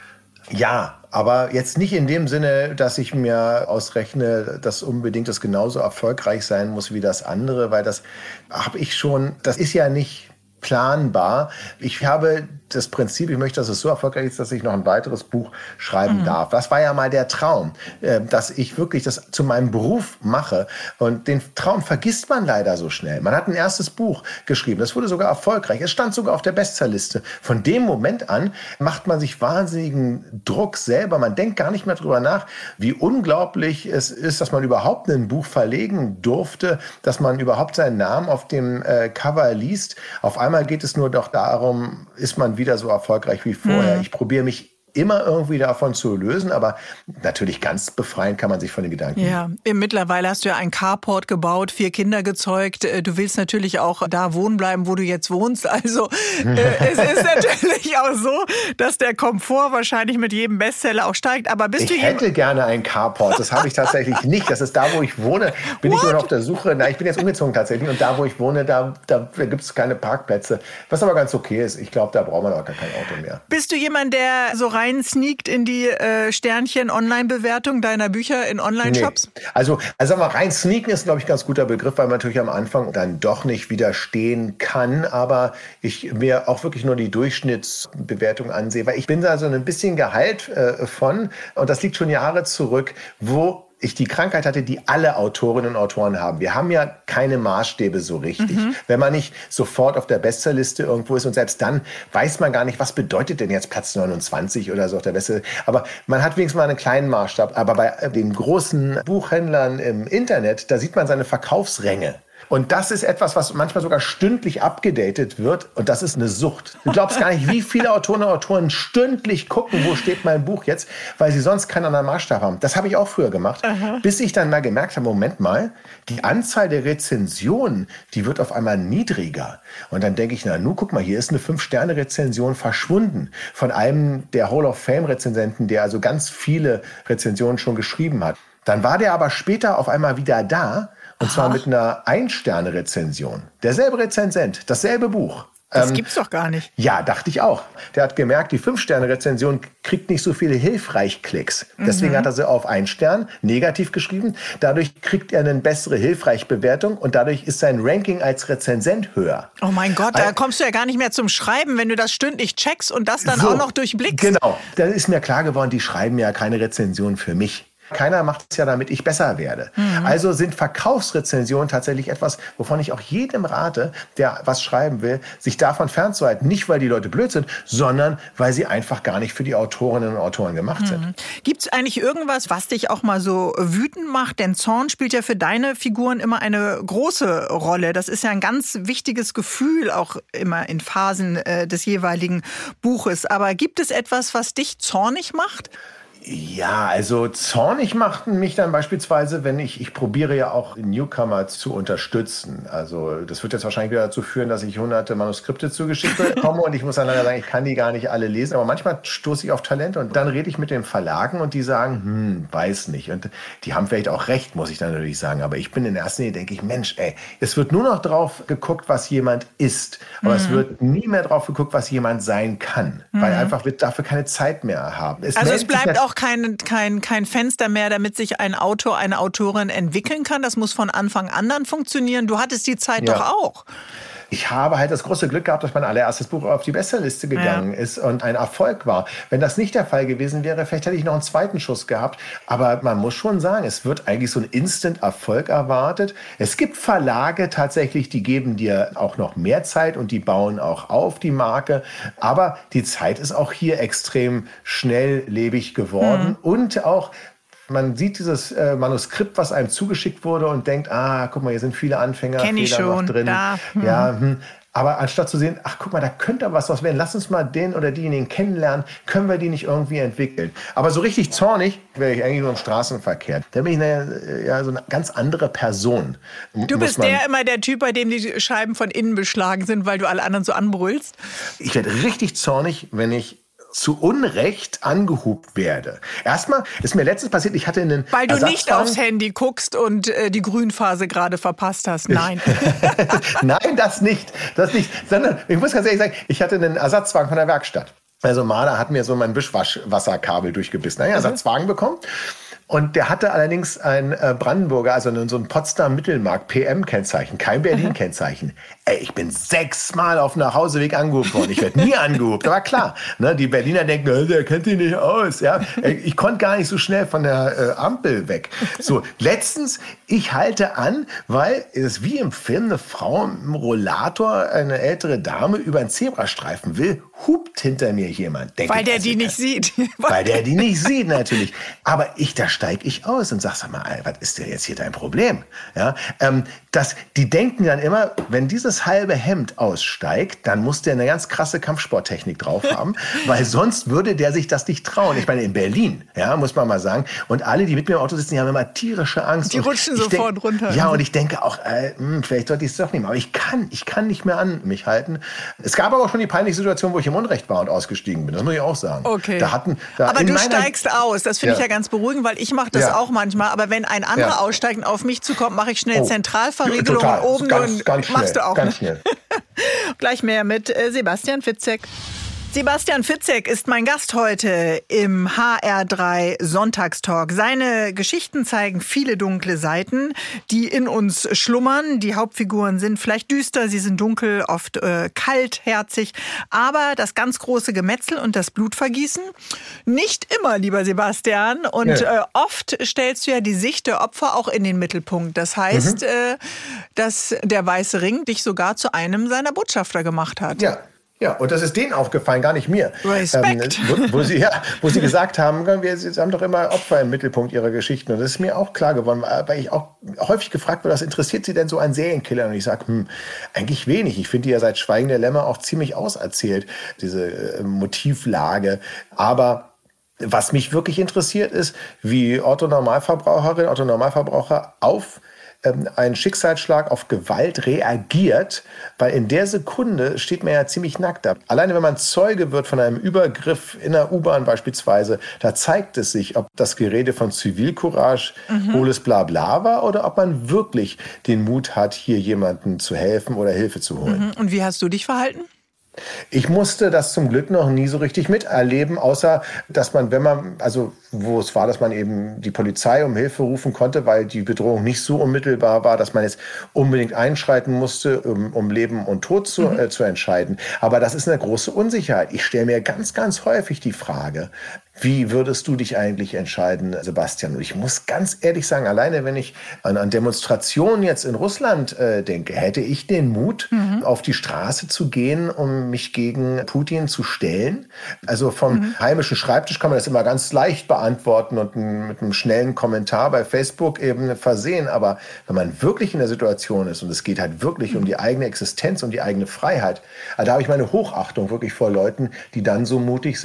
Ja, aber jetzt nicht in dem Sinne, dass ich mir ausrechne, dass unbedingt das genauso erfolgreich sein muss wie das andere, weil das habe ich schon, das ist ja nicht planbar. Ich habe das Prinzip, ich möchte, dass es so erfolgreich ist, dass ich noch ein weiteres Buch schreiben darf. Das war ja mal der Traum, dass ich wirklich das zu meinem Beruf mache. Und den Traum vergisst man leider so schnell. Man hat ein erstes Buch geschrieben, das wurde sogar erfolgreich. Es stand sogar auf der Bestsellerliste. Von dem Moment an macht man sich wahnsinnigen Druck selber. Man denkt gar nicht mehr drüber nach, wie unglaublich es ist, dass man überhaupt ein Buch verlegen durfte, dass man überhaupt seinen Namen auf dem Cover liest. Auf einmal geht es nur doch darum, ist man wieder so erfolgreich wie vorher. Ich probiere mich immer irgendwie davon zu lösen, aber natürlich ganz befreien kann man sich von den Gedanken. Ja, mittlerweile hast du ja ein Carport gebaut, 4 Kinder gezeugt. Du willst natürlich auch da wohnen bleiben, wo du jetzt wohnst. Also es ist natürlich auch so, dass der Komfort wahrscheinlich mit jedem Bestseller auch steigt. Aber ich hätte gerne ein Carport, das habe ich tatsächlich nicht. Das ist da, wo ich wohne, bin ich nur noch auf der Suche. Na, ich bin jetzt umgezogen tatsächlich und da, wo ich wohne, da gibt es keine Parkplätze. Was aber ganz okay ist. Ich glaube, da braucht man auch gar kein Auto mehr. Bist du jemand, der so rein sneakt in die Sternchen-Online-Bewertung deiner Bücher in Online-Shops? Nee. Also sag mal, rein sneaken ist, glaube ich, ein ganz guter Begriff, weil man natürlich am Anfang dann doch nicht widerstehen kann, aber ich mir auch wirklich nur die Durchschnittsbewertung ansehe, weil ich bin da so ein bisschen geheilt von, und das liegt schon Jahre zurück, wo ich die Krankheit hatte, die alle Autorinnen und Autoren haben. Wir haben ja keine Maßstäbe so richtig. Wenn man nicht sofort auf der Bestsellerliste irgendwo ist und selbst dann weiß man gar nicht, was bedeutet denn jetzt Platz 29 oder so auf der Bestsellerliste. Aber man hat wenigstens mal einen kleinen Maßstab. Aber bei den großen Buchhändlern im Internet, da sieht man seine Verkaufsränge. Und das ist etwas, was manchmal sogar stündlich abgedatet wird. Und das ist eine Sucht. Du glaubst gar nicht, wie viele Autoren und Autoren stündlich gucken, wo steht mein Buch jetzt, weil sie sonst keinen anderen Maßstab haben. Das habe ich auch früher gemacht, bis ich dann mal gemerkt habe, Moment mal, die Anzahl der Rezensionen, die wird auf einmal niedriger. Und dann denke ich, guck mal, hier ist eine 5-Sterne-Rezension verschwunden von einem der Hall of Fame-Rezensenten, der also ganz viele Rezensionen schon geschrieben hat. Dann war der aber später auf einmal wieder da. Und zwar mit einer 1-Sterne-Rezension. Derselbe Rezensent, dasselbe Buch. Das gibt's doch gar nicht. Ja, dachte ich auch. Der hat gemerkt, die 5-Sterne-Rezension kriegt nicht so viele Hilfreich-Klicks. Deswegen hat er sie auf 1 Stern negativ geschrieben. Dadurch kriegt er eine bessere Hilfreich-Bewertung und dadurch ist sein Ranking als Rezensent höher. Oh mein Gott, da kommst du ja gar nicht mehr zum Schreiben, wenn du das stündlich checkst und das dann auch noch durchblickst. Genau, dann ist mir klar geworden, die schreiben ja keine Rezension für mich. Keiner macht es ja, damit ich besser werde. Also sind Verkaufsrezensionen tatsächlich etwas, wovon ich auch jedem rate, der was schreiben will, sich davon fernzuhalten. Nicht, weil die Leute blöd sind, sondern weil sie einfach gar nicht für die Autorinnen und Autoren gemacht sind. Gibt es eigentlich irgendwas, was dich auch mal so wütend macht? Denn Zorn spielt ja für deine Figuren immer eine große Rolle. Das ist ja ein ganz wichtiges Gefühl, auch immer in Phasen des jeweiligen Buches. Aber gibt es etwas, was dich zornig macht? Ja, also zornig machten mich dann beispielsweise, wenn ich probiere ja auch Newcomer zu unterstützen. Also das wird jetzt wahrscheinlich wieder dazu führen, dass ich hunderte Manuskripte zugeschickt bekomme und ich muss dann leider sagen, ich kann die gar nicht alle lesen. Aber manchmal stoße ich auf Talente und dann rede ich mit den Verlagen und die sagen, weiß nicht. Und die haben vielleicht auch recht, muss ich dann natürlich sagen. Aber ich bin in erster Linie, denke ich, Mensch, es wird nur noch drauf geguckt, was jemand ist. Aber es wird nie mehr drauf geguckt, was jemand sein kann. Weil einfach wird dafür keine Zeit mehr haben. Es bleibt auch kein Fenster mehr, damit sich ein Autor, eine Autorin entwickeln kann. Das muss von Anfang an dann funktionieren. Du hattest die Zeit doch auch. Ich habe halt das große Glück gehabt, dass mein allererstes Buch auf die Bestsellerliste gegangen ist und ein Erfolg war. Wenn das nicht der Fall gewesen wäre, vielleicht hätte ich noch einen zweiten Schuss gehabt. Aber man muss schon sagen, es wird eigentlich so ein Instant-Erfolg erwartet. Es gibt Verlage tatsächlich, die geben dir auch noch mehr Zeit und die bauen auch auf die Marke. Aber die Zeit ist auch hier extrem schnelllebig geworden und auch man sieht dieses Manuskript, was einem zugeschickt wurde und denkt, guck mal, hier sind viele Anfängerfehler noch drin. Ja, aber anstatt zu sehen, guck mal, da könnte was werden, lass uns mal den oder diejenigen kennenlernen, können wir die nicht irgendwie entwickeln. Aber so richtig zornig wäre ich eigentlich nur im Straßenverkehr. Da bin ich so eine ganz andere Person. Du bist immer der Typ, bei dem die Scheiben von innen beschlagen sind, weil du alle anderen so anbrüllst? Ich werde richtig zornig, wenn ich zu Unrecht angehupt werde. Erstmal ist mir letztens passiert, ich hatte einen Weil du nicht aufs Handy guckst und die Grünphase gerade verpasst hast. Nein. Nein, das nicht. Sondern, ich muss ganz ehrlich sagen, ich hatte einen Ersatzwagen von der Werkstatt. Also Maler hat mir so mein Wischwasserkabel durchgebissen. Ersatzwagen bekommen. Und der hatte allerdings ein Brandenburger, also so ein Potsdam-Mittelmark PM-Kennzeichen, kein Berlin-Kennzeichen. Ich bin 6-mal auf dem Nachhauseweg angehupt worden. Ich werde nie angehupt, aber klar. Ne, die Berliner denken, der kennt ihn nicht aus. Ja? Ich konnte gar nicht so schnell von der Ampel weg. So, letztens, ich halte an, weil es ist wie im Film, eine Frau im Rollator, eine ältere Dame über einen Zebrastreifen will, hupt hinter mir jemand. Weil der die nicht sieht. Weil der die nicht sieht, natürlich. Aber da steige ich aus und sag mal, was ist denn jetzt hier dein Problem? Ja, die denken dann immer, wenn dieses halbe Hemd aussteigt, dann muss der eine ganz krasse Kampfsporttechnik drauf haben, weil sonst würde der sich das nicht trauen. Ich meine, in Berlin, muss man mal sagen, und alle, die mit mir im Auto sitzen, die haben immer tierische Angst. Die rutschen sofort runter. Ja, und ich denke auch, vielleicht sollte ich es doch nicht mehr. Aber ich kann nicht mehr an mich halten. Es gab aber auch schon die peinliche Situation, wo ich im Unrecht war und ausgestiegen bin. Das muss ich auch sagen. Okay. Aber du steigst aus. Das finde ich ja ganz beruhigend, weil ich mache das auch manchmal. Aber wenn ein anderer aussteigt und auf mich zukommt, mache ich schnell Zentralverriegelung oben und machst du auch. Ganz schnell. Gleich mehr mit Sebastian Fitzek. Sebastian Fitzek ist mein Gast heute im HR3 Sonntagstalk. Seine Geschichten zeigen viele dunkle Seiten, die in uns schlummern. Die Hauptfiguren sind vielleicht düster, sie sind dunkel, oft kaltherzig. Aber das ganz große Gemetzel und das Blutvergießen, nicht immer, lieber Sebastian. Und oft stellst du ja die Sicht der Opfer auch in den Mittelpunkt. Das heißt, dass der Weiße Ring dich sogar zu einem seiner Botschafter gemacht hat. Ja, und das ist denen aufgefallen, gar nicht mir. Respekt. Wo sie gesagt haben, sie haben doch immer Opfer im Mittelpunkt ihrer Geschichten. Und das ist mir auch klar geworden, weil ich auch häufig gefragt wurde, was interessiert Sie denn so an Serienkillern? Und ich sage, eigentlich wenig. Ich finde die ja seit Schweigen der Lämmer auch ziemlich auserzählt, diese Motivlage. Aber was mich wirklich interessiert ist, wie Otto Normalverbraucher auf einen Schicksalsschlag, auf Gewalt reagiert, weil in der Sekunde steht man ja ziemlich nackt da. Alleine wenn man Zeuge wird von einem Übergriff in der U-Bahn beispielsweise, da zeigt es sich, ob das Gerede von Zivilcourage, hohles Blabla war oder ob man wirklich den Mut hat, hier jemandem zu helfen oder Hilfe zu holen. Und wie hast du dich verhalten? Ich musste das zum Glück noch nie so richtig miterleben, außer dass man, wo es war, dass man eben die Polizei um Hilfe rufen konnte, weil die Bedrohung nicht so unmittelbar war, dass man jetzt unbedingt einschreiten musste, um Leben und Tod zu entscheiden. Aber das ist eine große Unsicherheit. Ich stelle mir ganz, ganz häufig die Frage, wie würdest du dich eigentlich entscheiden, Sebastian? Und ich muss ganz ehrlich sagen, alleine wenn ich an Demonstrationen jetzt in Russland denke, hätte ich den Mut, auf die Straße zu gehen, um mich gegen Putin zu stellen? Also vom heimischen Schreibtisch kann man das immer ganz leicht beantworten und mit einem schnellen Kommentar bei Facebook eben versehen. Aber wenn man wirklich in der Situation ist und es geht halt wirklich um die eigene Existenz, um die eigene Freiheit, da habe ich meine Hochachtung wirklich vor Leuten, die dann so mutig sind.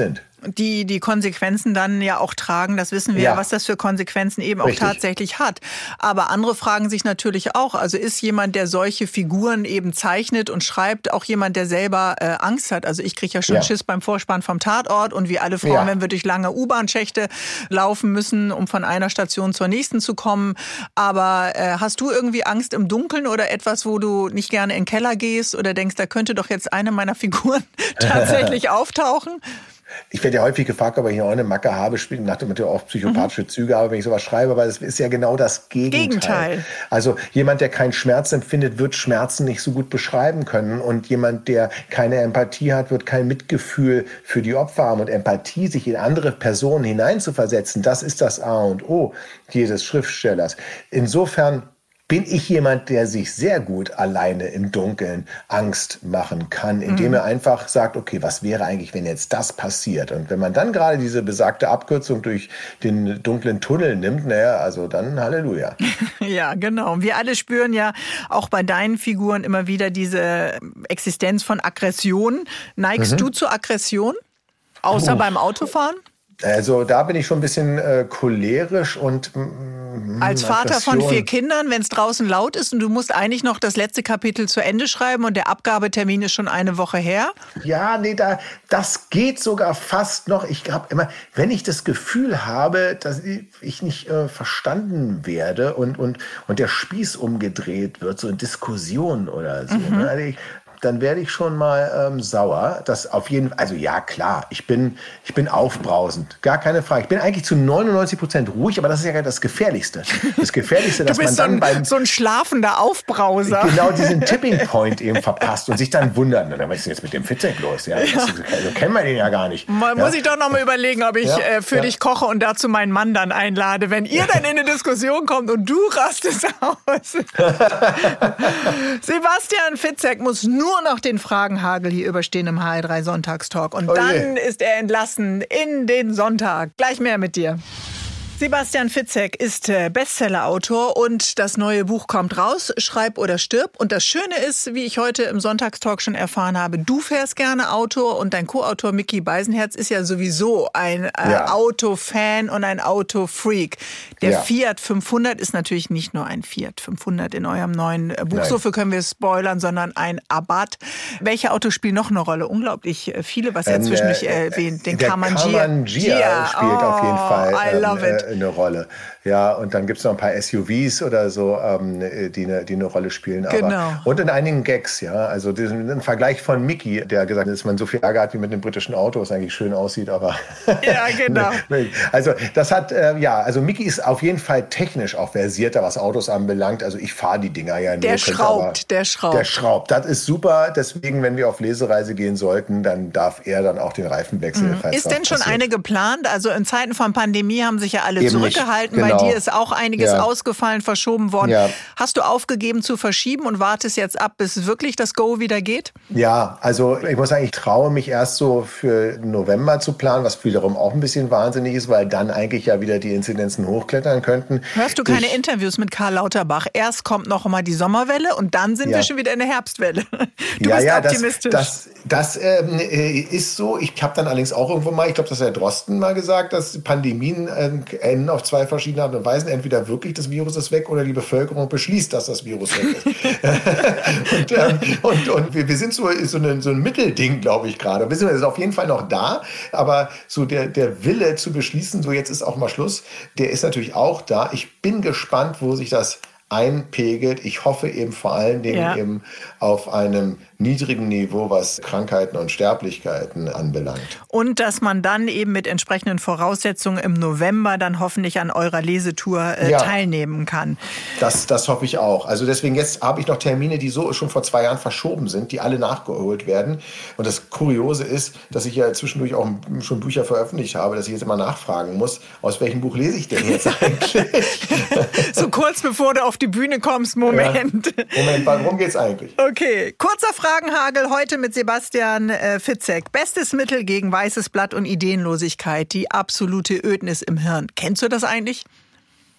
die Konsequenzen dann ja auch tragen. Das wissen wir ja, was das für Konsequenzen eben auch tatsächlich hat. Aber andere fragen sich natürlich auch, also ist jemand, der solche Figuren eben zeichnet und schreibt, auch jemand, der selber Angst hat? Also ich kriege ja schon Schiss beim Vorspann vom Tatort und wie alle Frauen, wenn wir durch lange U-Bahn-Schächte laufen müssen, um von einer Station zur nächsten zu kommen. Aber hast du irgendwie Angst im Dunkeln oder etwas, wo du nicht gerne in den Keller gehst oder denkst, da könnte doch jetzt eine meiner Figuren tatsächlich auftauchen? Ich werde ja häufig gefragt, ob ich auch eine Macke habe, nach dem Motto auch psychopathische Züge habe, wenn ich sowas schreibe, aber das ist ja genau das Gegenteil. Also jemand, der keinen Schmerz empfindet, wird Schmerzen nicht so gut beschreiben können und jemand, der keine Empathie hat, wird kein Mitgefühl für die Opfer haben und Empathie, sich in andere Personen hineinzuversetzen, das ist das A und O jedes Schriftstellers. Insofern bin ich jemand, der sich sehr gut alleine im Dunkeln Angst machen kann, indem er einfach sagt, okay, was wäre eigentlich, wenn jetzt das passiert? Und wenn man dann gerade diese besagte Abkürzung durch den dunklen Tunnel nimmt, naja, also dann Halleluja. Ja, genau. Wir alle spüren ja auch bei deinen Figuren immer wieder diese Existenz von Aggression. Neigst du zur Aggression? Außer beim Autofahren? Also da bin ich schon ein bisschen cholerisch und als Vater von 4 Kindern, wenn es draußen laut ist und du musst eigentlich noch das letzte Kapitel zu Ende schreiben und der Abgabetermin ist schon eine Woche her? Ja, nee, das geht sogar fast noch. Ich glaube immer, wenn ich das Gefühl habe, dass ich nicht verstanden werde und der Spieß umgedreht wird, so in Diskussionen oder so, ne? Dann werde ich schon mal sauer. Das auf jeden Fall, also ja, klar, ich bin aufbrausend, gar keine Frage. Ich bin eigentlich zu 99% ruhig, aber das ist ja das Gefährlichste. Das Gefährlichste, dass man dann beim so ein schlafender Aufbrauser. Genau diesen Tipping Point eben verpasst und sich dann wundert, was ist denn jetzt mit dem Fitzek los? Ja, also kennen wir den ja gar nicht. Muss ich doch noch mal überlegen, ob ich für dich koche und dazu meinen Mann dann einlade, wenn ihr dann in eine Diskussion kommt und du rastest aus. Sebastian Fitzek muss nur noch den Fragenhagel hier überstehen im HR3 Sonntagstalk. Und dann ist er entlassen in den Sonntag. Gleich mehr mit dir. Sebastian Fitzek ist Bestsellerautor und das neue Buch kommt raus, Schreib oder stirb. Und das Schöne ist, wie ich heute im Sonntagstalk schon erfahren habe, du fährst gerne Auto und dein Co-Autor Micky Beisenherz ist ja sowieso ein Autofan und ein Autofreak. Der Fiat 500 ist natürlich nicht nur ein Fiat 500 in eurem neuen Buch, Nein. So viel können wir spoilern, sondern ein Abarth. Welche Autos spielen noch eine Rolle? Unglaublich viele, was er zwischendurch erwähnt. Den Kamangia spielt auf jeden Fall I love it. Eine Rolle. Ja, und dann gibt es noch ein paar SUVs oder so, die eine Rolle spielen. Aber, genau. Und in einigen Gags, ja. Also ein Vergleich von Micky, der gesagt hat, dass man so viel Ärger hat, wie mit dem britischen Auto, was eigentlich schön aussieht, aber... Ja, genau. Also das hat, also Micky ist auf jeden Fall technisch auch versierter, was Autos anbelangt. Also ich fahre die Dinger ja nur. Der schraubt. Der schraubt. Das ist super. Deswegen, wenn wir auf Lesereise gehen sollten, dann darf er dann auch den Reifen wechseln. Ist denn schon eine geplant? Also in Zeiten von Pandemie haben sich ja alle zurückgehalten. Genau. Bei dir ist auch einiges ausgefallen, verschoben worden. Ja. Hast du aufgegeben zu verschieben und wartest jetzt ab, bis wirklich das Go wieder geht? Ja, also ich muss sagen, ich traue mich erst so für November zu planen, was wiederum auch ein bisschen wahnsinnig ist, weil dann eigentlich ja wieder die Inzidenzen hochklettern könnten. Hörst du keine Interviews mit Karl Lauterbach? Erst kommt noch mal die Sommerwelle und dann sind wir schon wieder in der Herbstwelle. Du bist optimistisch. Das ist so. Ich habe dann allerdings auch irgendwo mal, ich glaube, das hat Herr Drosten mal gesagt, dass Pandemien enden auf 2 verschiedene Arten und Weisen. Entweder wirklich das Virus ist weg oder die Bevölkerung beschließt, dass das Virus weg ist. und wir sind so ein Mittelding, glaube ich, gerade. Wir sind jetzt auf jeden Fall noch da, aber so der Wille zu beschließen, so jetzt ist auch mal Schluss, der ist natürlich auch da. Ich bin gespannt, wo sich das einpegelt. Ich hoffe eben vor allen Dingen eben auf einem niedrigen Niveau, was Krankheiten und Sterblichkeiten anbelangt. Und dass man dann eben mit entsprechenden Voraussetzungen im November dann hoffentlich an eurer Lesetour teilnehmen kann. Das hoffe ich auch. Also deswegen jetzt habe ich noch Termine, die so schon vor 2 Jahren verschoben sind, die alle nachgeholt werden. Und das Kuriose ist, dass ich ja zwischendurch auch schon Bücher veröffentlicht habe, dass ich jetzt immer nachfragen muss, aus welchem Buch lese ich denn jetzt eigentlich? So kurz bevor du auf die Bühne kommst, Moment, worum geht's eigentlich? Okay, kurzer Fragenhagel heute mit Sebastian Fitzek. Bestes Mittel gegen weißes Blatt und Ideenlosigkeit, die absolute Ödnis im Hirn. Kennst du das eigentlich?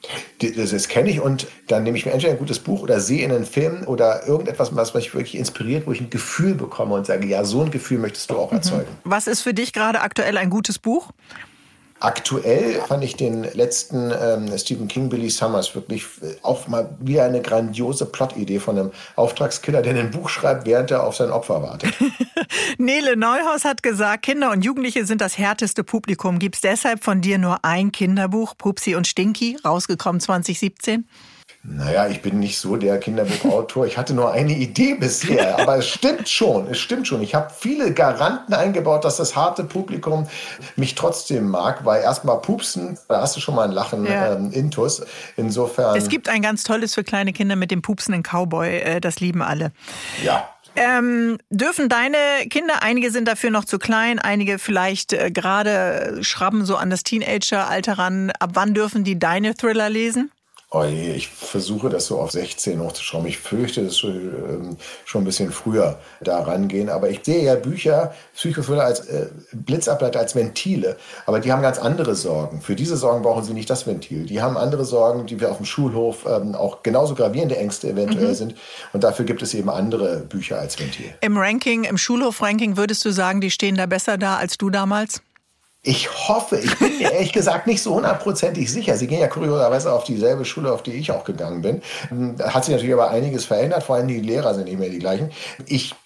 Das kenne ich und dann nehme ich mir entweder ein gutes Buch oder sehe in einen Film oder irgendetwas, was mich wirklich inspiriert, wo ich ein Gefühl bekomme und sage, ja, so ein Gefühl möchtest du auch erzeugen. Was ist für dich gerade aktuell ein gutes Buch? Aktuell fand ich den letzten Stephen King, Billy Summers, wirklich auch mal wieder eine grandiose Plotidee von einem Auftragskiller, der ein Buch schreibt, während er auf sein Opfer wartet. Nele Neuhaus hat gesagt, Kinder und Jugendliche sind das härteste Publikum. Gibt's deshalb von dir nur ein Kinderbuch, Pupsi und Stinky, rausgekommen 2017? Naja, ich bin nicht so der Kinderbuchautor. Ich hatte nur eine Idee bisher, aber es stimmt schon. Ich habe viele Garanten eingebaut, dass das harte Publikum mich trotzdem mag, weil erstmal Pupsen, da hast du schon mal ein Lachen, Intus. Insofern. Es gibt ein ganz tolles für kleine Kinder mit dem pupsenden Cowboy, das lieben alle. Ja. Dürfen deine Kinder, einige sind dafür noch zu klein, einige vielleicht gerade schrappen so an das Teenager-Alter ran. Ab wann dürfen die deine Thriller lesen? Oh je, ich versuche das so auf 16 hochzuschrauben. Ich fürchte, das schon ein bisschen früher da rangehen. Aber ich sehe ja Bücher, Psychothriller als Blitzableiter, als Ventile. Aber die haben ganz andere Sorgen. Für diese Sorgen brauchen sie nicht das Ventil. Die haben andere Sorgen, die wir auf dem Schulhof auch genauso gravierende Ängste eventuell sind. Und dafür gibt es eben andere Bücher als Ventil. Im Ranking, im Schulhof-Ranking würdest du sagen, die stehen da besser da als du damals? Ich hoffe, ich bin mir ehrlich gesagt nicht so 100% sicher. Sie gehen ja kurioserweise auf dieselbe Schule, auf die ich auch gegangen bin. Da hat sich natürlich aber einiges verändert, vor allem die Lehrer sind nicht mehr die gleichen. Ich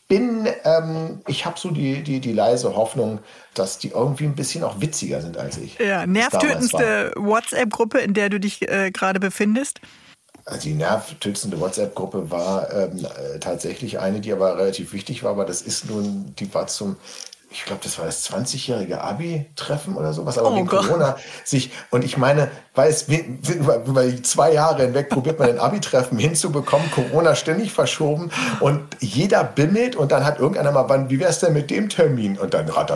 habe so die leise Hoffnung, dass die irgendwie ein bisschen auch witziger sind als ich. Ja, nervtötendste WhatsApp-Gruppe, in der du dich gerade befindest? Also die nervtötendste WhatsApp-Gruppe war tatsächlich eine, die aber relativ wichtig war, aber die war ich glaube, das war das 20-jährige Abi-Treffen oder sowas, aber wegen Corona und ich meine, weil 2 Jahre hinweg probiert man ein Abi-Treffen hinzubekommen, Corona ständig verschoben und jeder bimmelt und dann hat irgendeiner mal, wie wär's denn mit dem Termin? Und dann Ja,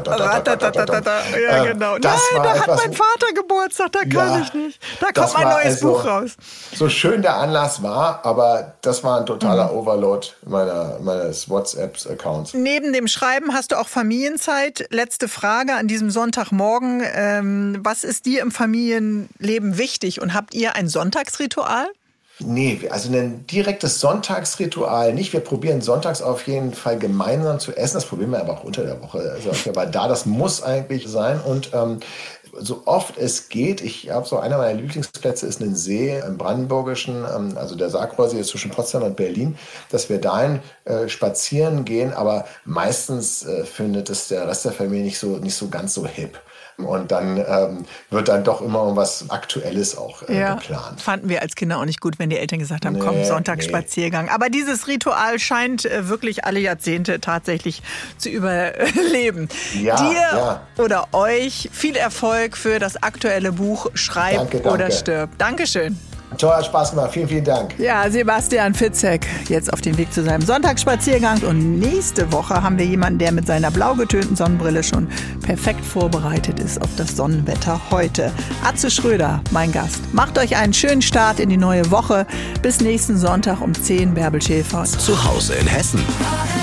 genau. Nein, da hat mein Vater Geburtstag, da kann ich nicht. Da kommt mein neues Buch raus. So schön der Anlass war, aber das war ein totaler Overload meines WhatsApp-Accounts. Neben dem Schreiben hast du auch Familienzeit. Letzte Frage an diesem Sonntagmorgen. Was ist dir im Familienleben wichtig und habt ihr ein Sonntagsritual? Nee, also ein direktes Sonntagsritual nicht. Wir probieren sonntags auf jeden Fall gemeinsam zu essen. Das probieren wir aber auch unter der Woche. Also, aber das muss eigentlich sein. Und so oft es geht, ich habe so einer meiner Lieblingsplätze ist ein See im Brandenburgischen, also der Sargräuser ist zwischen Potsdam und Berlin, dass wir dahin spazieren gehen, aber meistens findet es der Rest der Familie nicht so ganz so hip. Und dann wird dann doch immer was Aktuelles auch geplant. Fanden wir als Kinder auch nicht gut, wenn die Eltern gesagt haben, komm, Sonntagsspaziergang. Aber dieses Ritual scheint wirklich alle Jahrzehnte tatsächlich zu überleben. Ja, dir oder euch viel Erfolg für das aktuelle Buch Schreib oder stirb. Dankeschön. Toll, hat Spaß gemacht. Vielen, vielen Dank. Ja, Sebastian Fitzek jetzt auf dem Weg zu seinem Sonntagsspaziergang. Und nächste Woche haben wir jemanden, der mit seiner blau getönten Sonnenbrille schon perfekt vorbereitet ist auf das Sonnenwetter heute. Atze Schröder, mein Gast. Macht euch einen schönen Start in die neue Woche. Bis nächsten Sonntag um 10, Bärbel Schäfer. Zu Hause in Hessen.